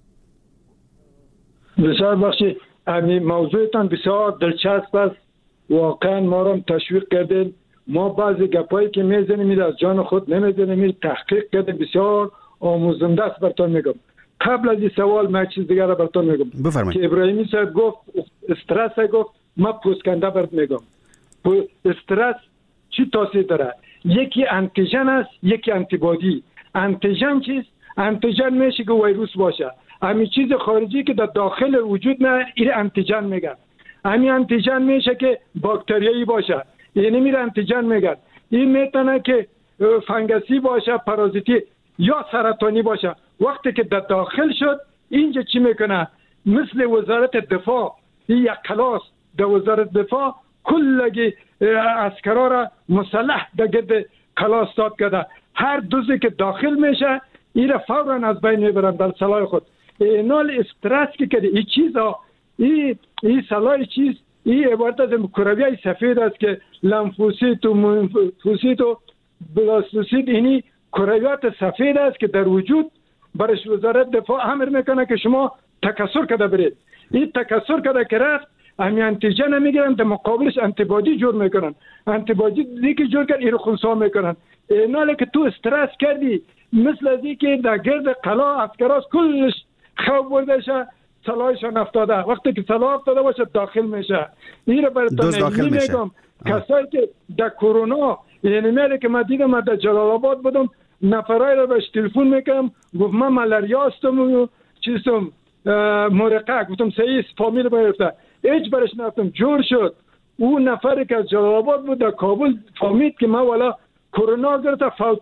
بسیار بخشی، همین موضوعتان بسیار دلچسب است. واقعا ما را تشویق کردین. ما بعضی گپایی که میزنیم میره از جان خود نمیزنیم، میره تحقیق کردیم. بسیار آموزنده است براتون میگم. قبل از این سوال من چیز دیگر را براتون میگم. بفرمایید. که ابراهیمی صاحب گفت استرس گفت، ما پوسکنده برات میگم. استرس چی تاثیر داره؟ یکی انتیژن است، یکی آنتیبادی. انتیژن چیست؟ انتیژن میشه که ویروس باشه. همین چیز خارجی که در داخل وجود نه، این انتیژن میگن. همین انتیژن میشه که باکتریایی باشه، یعنی میره انتیژن میگن. این میتونه که فنگسی باشه، پارازیتی یا سرطانی باشه. وقتی که در داخل شد، اینجا چی میکنه؟ مثل وزارت دفاع، این یک کلاس در وزارت دفاع کلگی عسکرا را مسلح در گرد کلاس داد کرده. هر دوزی که داخل میشه این را فوراً از بین میبرن در سلاح خود. اینال استرس که کردی این چیزا، این این سلاح چیز، این عبارت از کرویای سفید است که لمفوسیت و منفوسیت و بلاستوسیت، اینی کرویات سفید است که در وجود برش وزارت دفاع امر میکنه که شما تکثر کرده برید. این تکثر کرده که رفت، همین انتیژن میگیرن، در مقابلش انتیبادی جور میکنن. انتیبادی دیگه جور کردن، این رو خونسا میکنن. اینال که تو استرس کردی، مثل از این که در گرد قلا عسکراس کلش خواب بردشه، سلاحشان افتاده. وقتی که سلاح افتاده باشه داخل میشه. این رو براتون میگم. کسایی که در کرونا، یعنی میره که من دیدم، من در جلال آباد بودم، نفرای رو بهش تلفن میکنم، گفت من ملاریا هستم و چیزم مرقه، گفتم سعیس فامیل برفته، هیچ برش نفتم. جور شد. اون نفری که از جلال آباد بود در کابل فهمید که من والا کرونا گرفته، فوت کرد.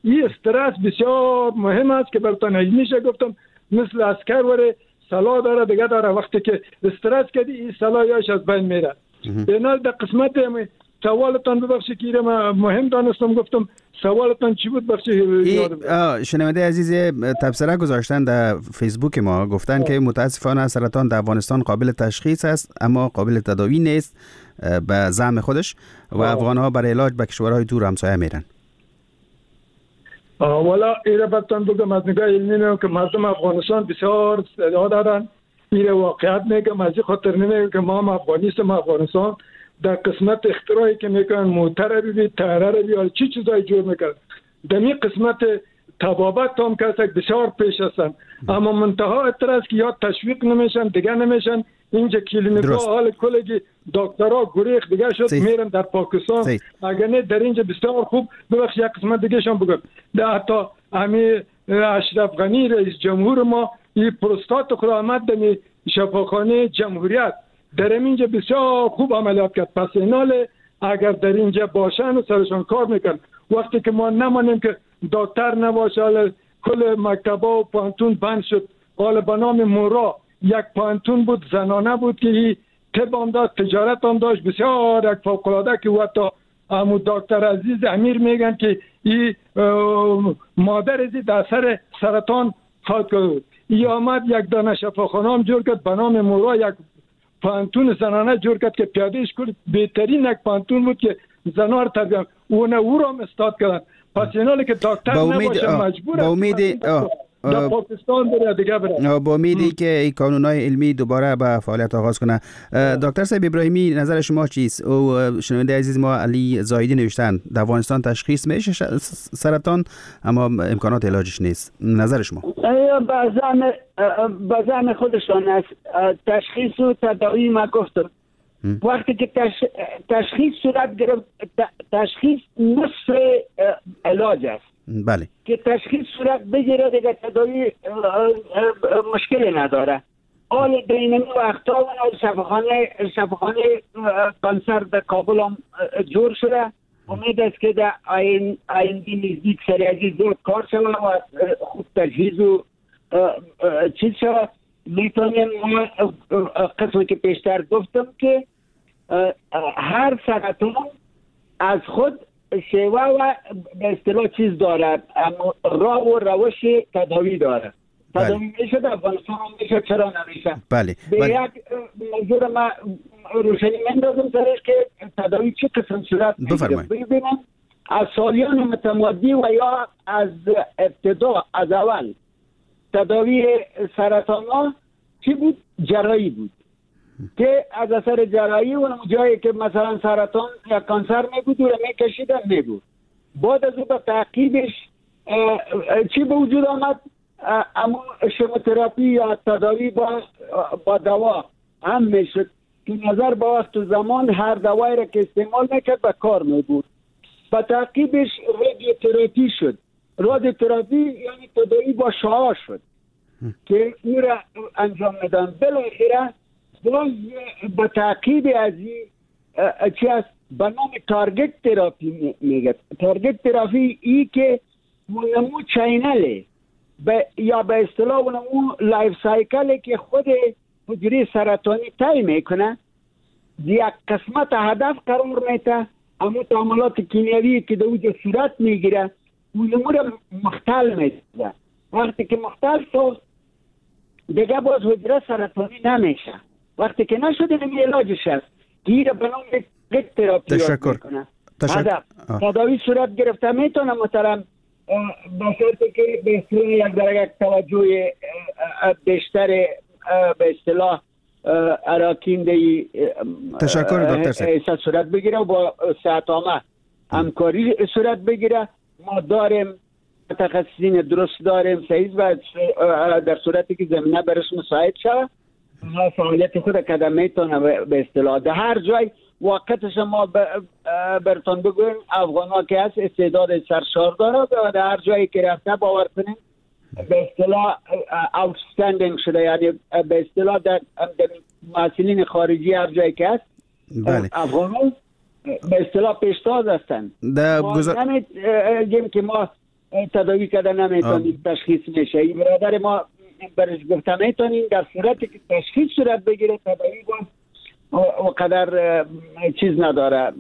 این استرس بسیار مهم است که برتان میشه گفتم مثل اسکر وره سلاح داره دیگه داره، وقتی که استرس کردی این سلاحش از بین میره. بنال در قسمت سوالتان ببخشید که من مهم دانستم گفتم سوالتان چی بود بخشید؟ شنونده عزیز تبصره گذاشتن در فیسبوک ما گفتن که متاسفانه سرطان در افغانستان قابل تشخیص است اما قابل تداوی نیست به زعم خودش و افغان‌ها برای علاج به کشورهای دور همسایه میرن. والا ایره برتان بگم از نگاه علمی میگم که مردم افغانستان بسیار استعداد دارن. ایره واقعیت میگم از این خاطر نمیگم که ما هم افغانیستم. افغانستان در قسمت اختراعی که میکنن موتر بی تیاره بی یا چی چیزایی جور میکنن در این قسمت طبابت هم که بسیار پیش هستن، اما منتها اعتراض که یا تشویق نمیشن دیگه نمیشن. اینجا کلینیکا حال کلگی دکترها گریخ دیگه شد سیف. میرن در پاکستان سیف. اگر نه در اینجا بسیار خوب. ببخش یک قسمت دیگه شم بگم در حتی همی اشرف غنی رئیس جمهور ما این پروستات خود آمد در شفاخانه جمهوریت در اینجا بسیار خوب عملیات کرد. پس ایناله اگر در اینجا باشن و سرشان کار میکن. وقتی که ما نمانیم که دکتر نباشه کل مکتبا و پانتون بند شد. حالا به نام مورا یک پانتون بود زنانه بود که طب هم داشت تجارت هم داشت بسیار یک فوق‌العاده که وقتا امو دکتر عزیز امیر میگن که این مادر ازی در سر سرطان فوت کرد. ای آمد یک دانه شفاخانه هم جور کرد به نام مورا یک پانتون زنانه جور کرد که پیادهش کرد. بهترین یک پانتون بود که زنها رو تربیت اون او را هم استاد کردن. پس ایناله که دکتر نباشه مجبور با امید در پاکستان بره دیگه بره. با امیدی که این قانون‌های علمی دوباره به فعالیت آغاز کنه. دکتر صاحب ابراهیمی نظر شما چیست؟ او شنونده عزیز ما علی زاهدی نوشتن در افغانستان تشخیص میشه سرطان اما امکانات علاجش نیست. نظر شما؟ بعضا بعضا خودشان است تشخیص و تداوی ما گفتم. وقتی که تشخیص صورت گرفت تشخیص نصف علاج است. بله. که تشخیص صورت بگیره دیگه تداوی مشکلی نداره. حال بین وقتا و شفاخانه شفاخانه کانسر در کابل هم جور شده. امید است که در آینده نزدیک سریعی زود کار شده و خوب تجهیز و چیز شده. میتونیم ما قسمی که پیشتر گفتم که هر سرطان از خود شیوه و به اصطلاح چیز دارد، راه و روش تداوی دارد. تداوی میشه در افغانستان میشه، چرا نمیشه؟ بله. به یک موضوع ما روشنی مندازم سرش که تداوی چه قسم صورت میگیره. ببینم از سالیان متمادی و یا از ابتدا از اول تداوی سرطان ها چی بود؟ جراحی بود که از اثر جراحی اون جایی که مثلا سرطان یا کانسر میبود و میکشیدن میبود. بعد از اون به تعقیبش چی به وجود آمد؟ اما شیموتراپی یا تداوی با, با دوا هم میشد که نظر با وقت و زمان هر دوایی را که استعمال میکرد به کار میبود. به تعقیبش رادیوتراپی شد. رادیوتراپی یعنی تداوی با شعاع شد که او را انجام میدن. بالاخره باز به تعقیب از این چی است به نام تارگت تراپی میگه. تارگت تراپی ای که اونمو چینله یا به اصطلاح اونمو لایف سایکله که خود حجره سرطانی طی میکنه یک قسمت هدف قرار میده. اما تعاملات کیمیاوی که در اوجه صورت میگیره اونمو را مختل میده. وقتی که مختل شد دیگه باز حجره سرطانی نمیشه. وقتی که نشده نمی علاجش هست گیره به نام قد تراپی میکنه. تشکر. تداوی صورت گرفته میتونه محترم بسیارتی که به اصطلاح یک درجه توجه بیشتر به اصطلاح اراکین دی تشکر دکتر صاحب صورت بگیره و با صحت‌عامه همکاری صورت بگیره. ما داریم متخصصین درست داریم صحیح و در صورتی که زمینه برش مساعد شود ما فعالیت خود کدام میتونه به اصطلاح در هر جای وقتش ما برتون بگویم افغان ها که هست استعداد سرشار داره و در هر جایی که رفته باور کنیم به اصطلاح outstanding شده. یعنی به اصطلاح در محصلین خارجی هر جایی که هست افغان ها به اصطلاح پیشتاز هستن. ما نمیگیم که ما تداوی کرده نمیتونیم تشخیص میشه. این برادر ما برش گفته میتونیم در صورتی که تشخیص صورت بگیره تداوی باز و قدر چیز نداره،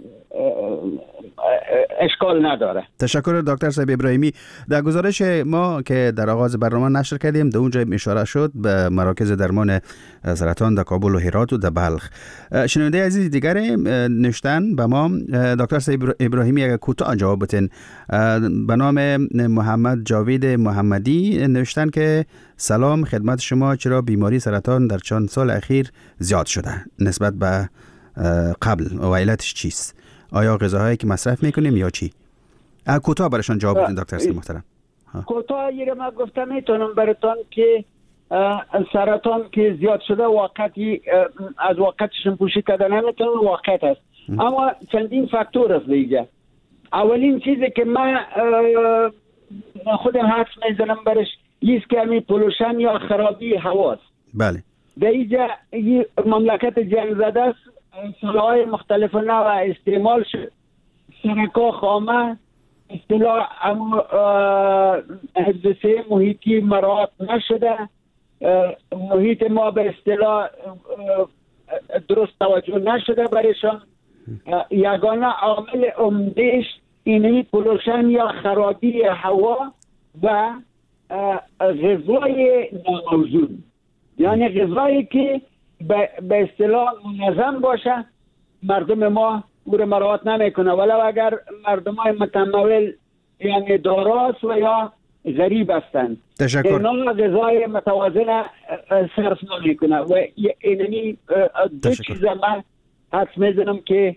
اشکال نداره. تشکر دکتر صاحب ابراهیمی. در گزارش ما که در آغاز برنامه نشر کردیم در اونجا اشاره شد به مراکز درمان سرطان در کابل و هرات و در بلخ. شنونده عزیز دیگر نوشتن به ما، دکتر صاحب ابراهیمی اگر کوتاه جواب بدین. به نام محمد جاوید محمدی نوشتن که سلام خدمت شما، چرا بیماری سرطان در چند سال اخیر زیاد شده نسبت به قبل و علتش چیست؟ آیا غذاهایی که مصرف میکنیم یا چی؟ کوتاه برشان جواب بدین دکتر صاحب محترم. کوتاه یه ما گفتم میتونم براتون که سرطان که زیاد شده واقعی از واقعیتشون پوشی کردن نمیتونم، واقعیت است. اما چندین فاکتور است دیگه. اولین چیزی که من خودم حدس میزنم برش ایست که همین پولوشن یا خرابی هواست. بله. در اینجا مملکت جنگ زده است، سلاح‌های مختلف نوع استعمال شد، سرکا خامه اصطلاح حفظ محیطی مراعات نشده، محیط ما به اصطلاح درست توجه نشده برایشان. یگانه عامل عمده‌اش اینی پولوشن یا خرابی هوا و غذای ناموزون، یعنی غذایی که به اصطلاح منظم باشه مردم ما او را مراعات نمیکنه، ولو اگر مردم های متمول یعنی داراست و یا غریب هستند. تشکر. اینا غذای متوازن صرف نمیکنه و اینمی دو چیز من حدس میزنم که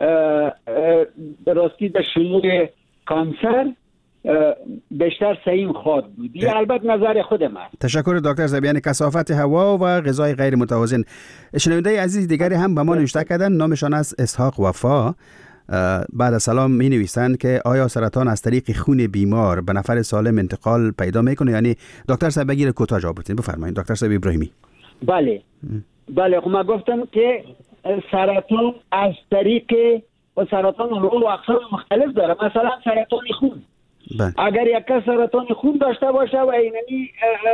درستی در شمول کانسر بیشتر سعیم خواهد بود. این البته نظر خودم است. تشکر دکتر صاحب. یعنی کثافت هوا و غذای غیر متوازن. شنونده عزیز دیگری هم به ما نوشته کردن، نامشان است اسحاق وفا. بعد از سلام می نویسند که آیا سرطان از طریق خون بیمار به نفر سالم انتقال پیدا میکنه؟ یعنی دکتر صاحب بگیر کوتاه جواب بدین. بفرمایید دکتر صاحب ابراهیمی. بله بله خب من گفتم که سرطان از طریق و سرطان رو اقسام مختلف داره. مثلا سرطان خون، بله. اگر یک کس سرطان خون داشته باشه و اینمی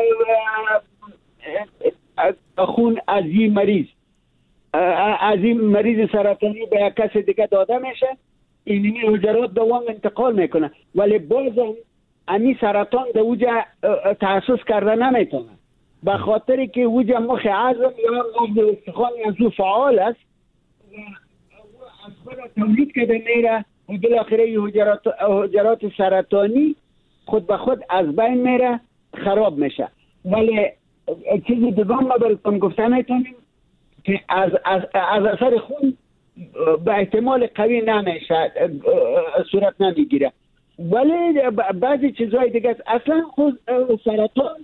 خون از این مریض از این مریض سرطانی به یک کس دیگه داده میشه، اینمی حجرات دوام انتقال میکنه، ولی بازم امی سرطان در اوجه تحسس کرده نمیتونه، به خاطر که اوجه مخ عظم یا مغز استخوان از او فعال است و از خود تولید کرده میره و بالاخره حجرات حجرات سرطانی خود به خود از بین میره، خراب میشه. ولی چیزی دیگه ما براتون گفته میتونیم که از از از اثر خون به احتمال قوی نمیشه، صورت نمیگیره، ولی بعضی چیزهای دیگه است. اصلا خود سرطان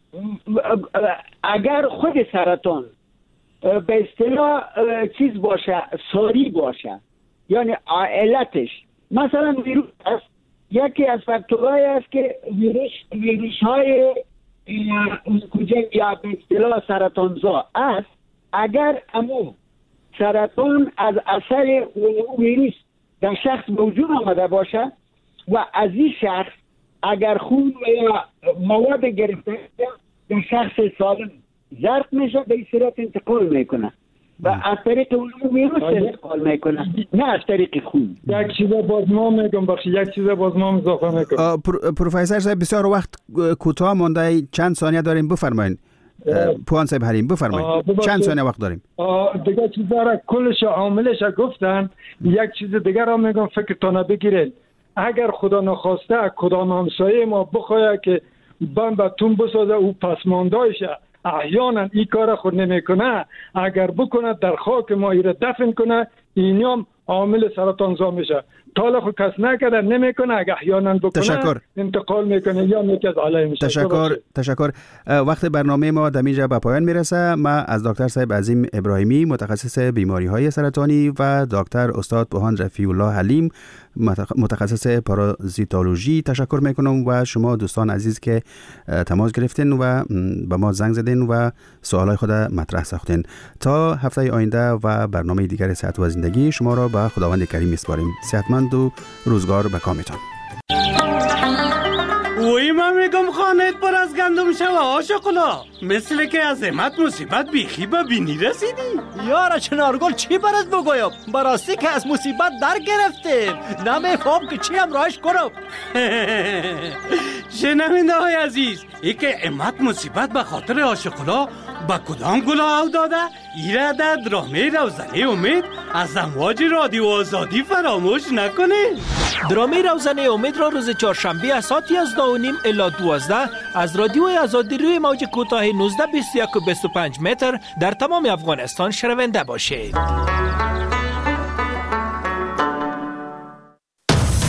اگر خود سرطان به اصطلاح چیز باشه، ساری باشه، یعنی علتش مثلا ویروس است، یکی از فاکتورهای است که ویروس ویروس های کجنگ یا به اصطلاح سرطانزا است. اگر امو سرطان از اثر ویروس در شخص موجود آمده باشه و از این شخص اگر خون و یا مواد گرفته در شخص سالم زرد میشه، به این صورت انتقال میکنه و از طریق اون ویروس انتقال میکنه، نه از طریق خون. یک چیز باز ما میگم بخشی یک چیز باز ما اضافه میکنم. پروفسور صاحب بسیار وقت کوتاه مونده، چند ثانیه داریم، بفرمایید. پوان صاحب حریم بفرمایید، چند ثانیه وقت داریم. دیگه چیزا را کلش عاملش گفتن. یک چیز دیگه را میگم فکرتون بگیرید. اگر خدا نخواسته کدام همسایه ما بخواه که بند بتون بسازه او پسماندایشه، احیانا این کار خود نمیکنه، اگر بکنه در خاک ما ایره دفن کنه، این هم عامل سرطانزا میشه. تا خود کس نکرده نمیکنه، اگر احیانا بکنه تشکر. انتقال میکنه یا میکرد علیه میشه. تشکر تشکر. وقت برنامه ما در اینجا به پایان میرسه. ما از دکتر صاحب عظیم ابراهیمی متخصص بیماری های سرطانی و دکتر استاد پوهان رفیع الله حلیم متخصص پارازیتولوژی تشکر میکنم و شما دوستان عزیز که تماس گرفتین و به ما زنگ زدین و سوالای خود مطرح ساختین. تا هفته آینده و برنامه دیگر صحت و زندگی شما را به خداوند کریم میسپاریم. صحتمند و روزگار به کامتان. خانت پر از گندم شوه آشقلا، مثل که از امت مصیبت بیخی به بینی رسیدی. یارا چنارگل چی برات بگویم؟ براستی که از مصیبت در گرفتیم، نمیفهم که چی هم راهش کنم. شنونده های عزیز، ای که امت مصیبت به خاطر آشقلا با کدام گلا او داده؟ ایره در درامه روزنه امید از امواج رادیو آزادی فراموش نکنه. درامه روزنه امید را روز چهارشنبه از ساعت یازده و نیم الی دوازده از رادیو آزادی روی موج کوتاه نوزده بیست و یک و بیست و پنج متر در تمام افغانستان شنونده باشید.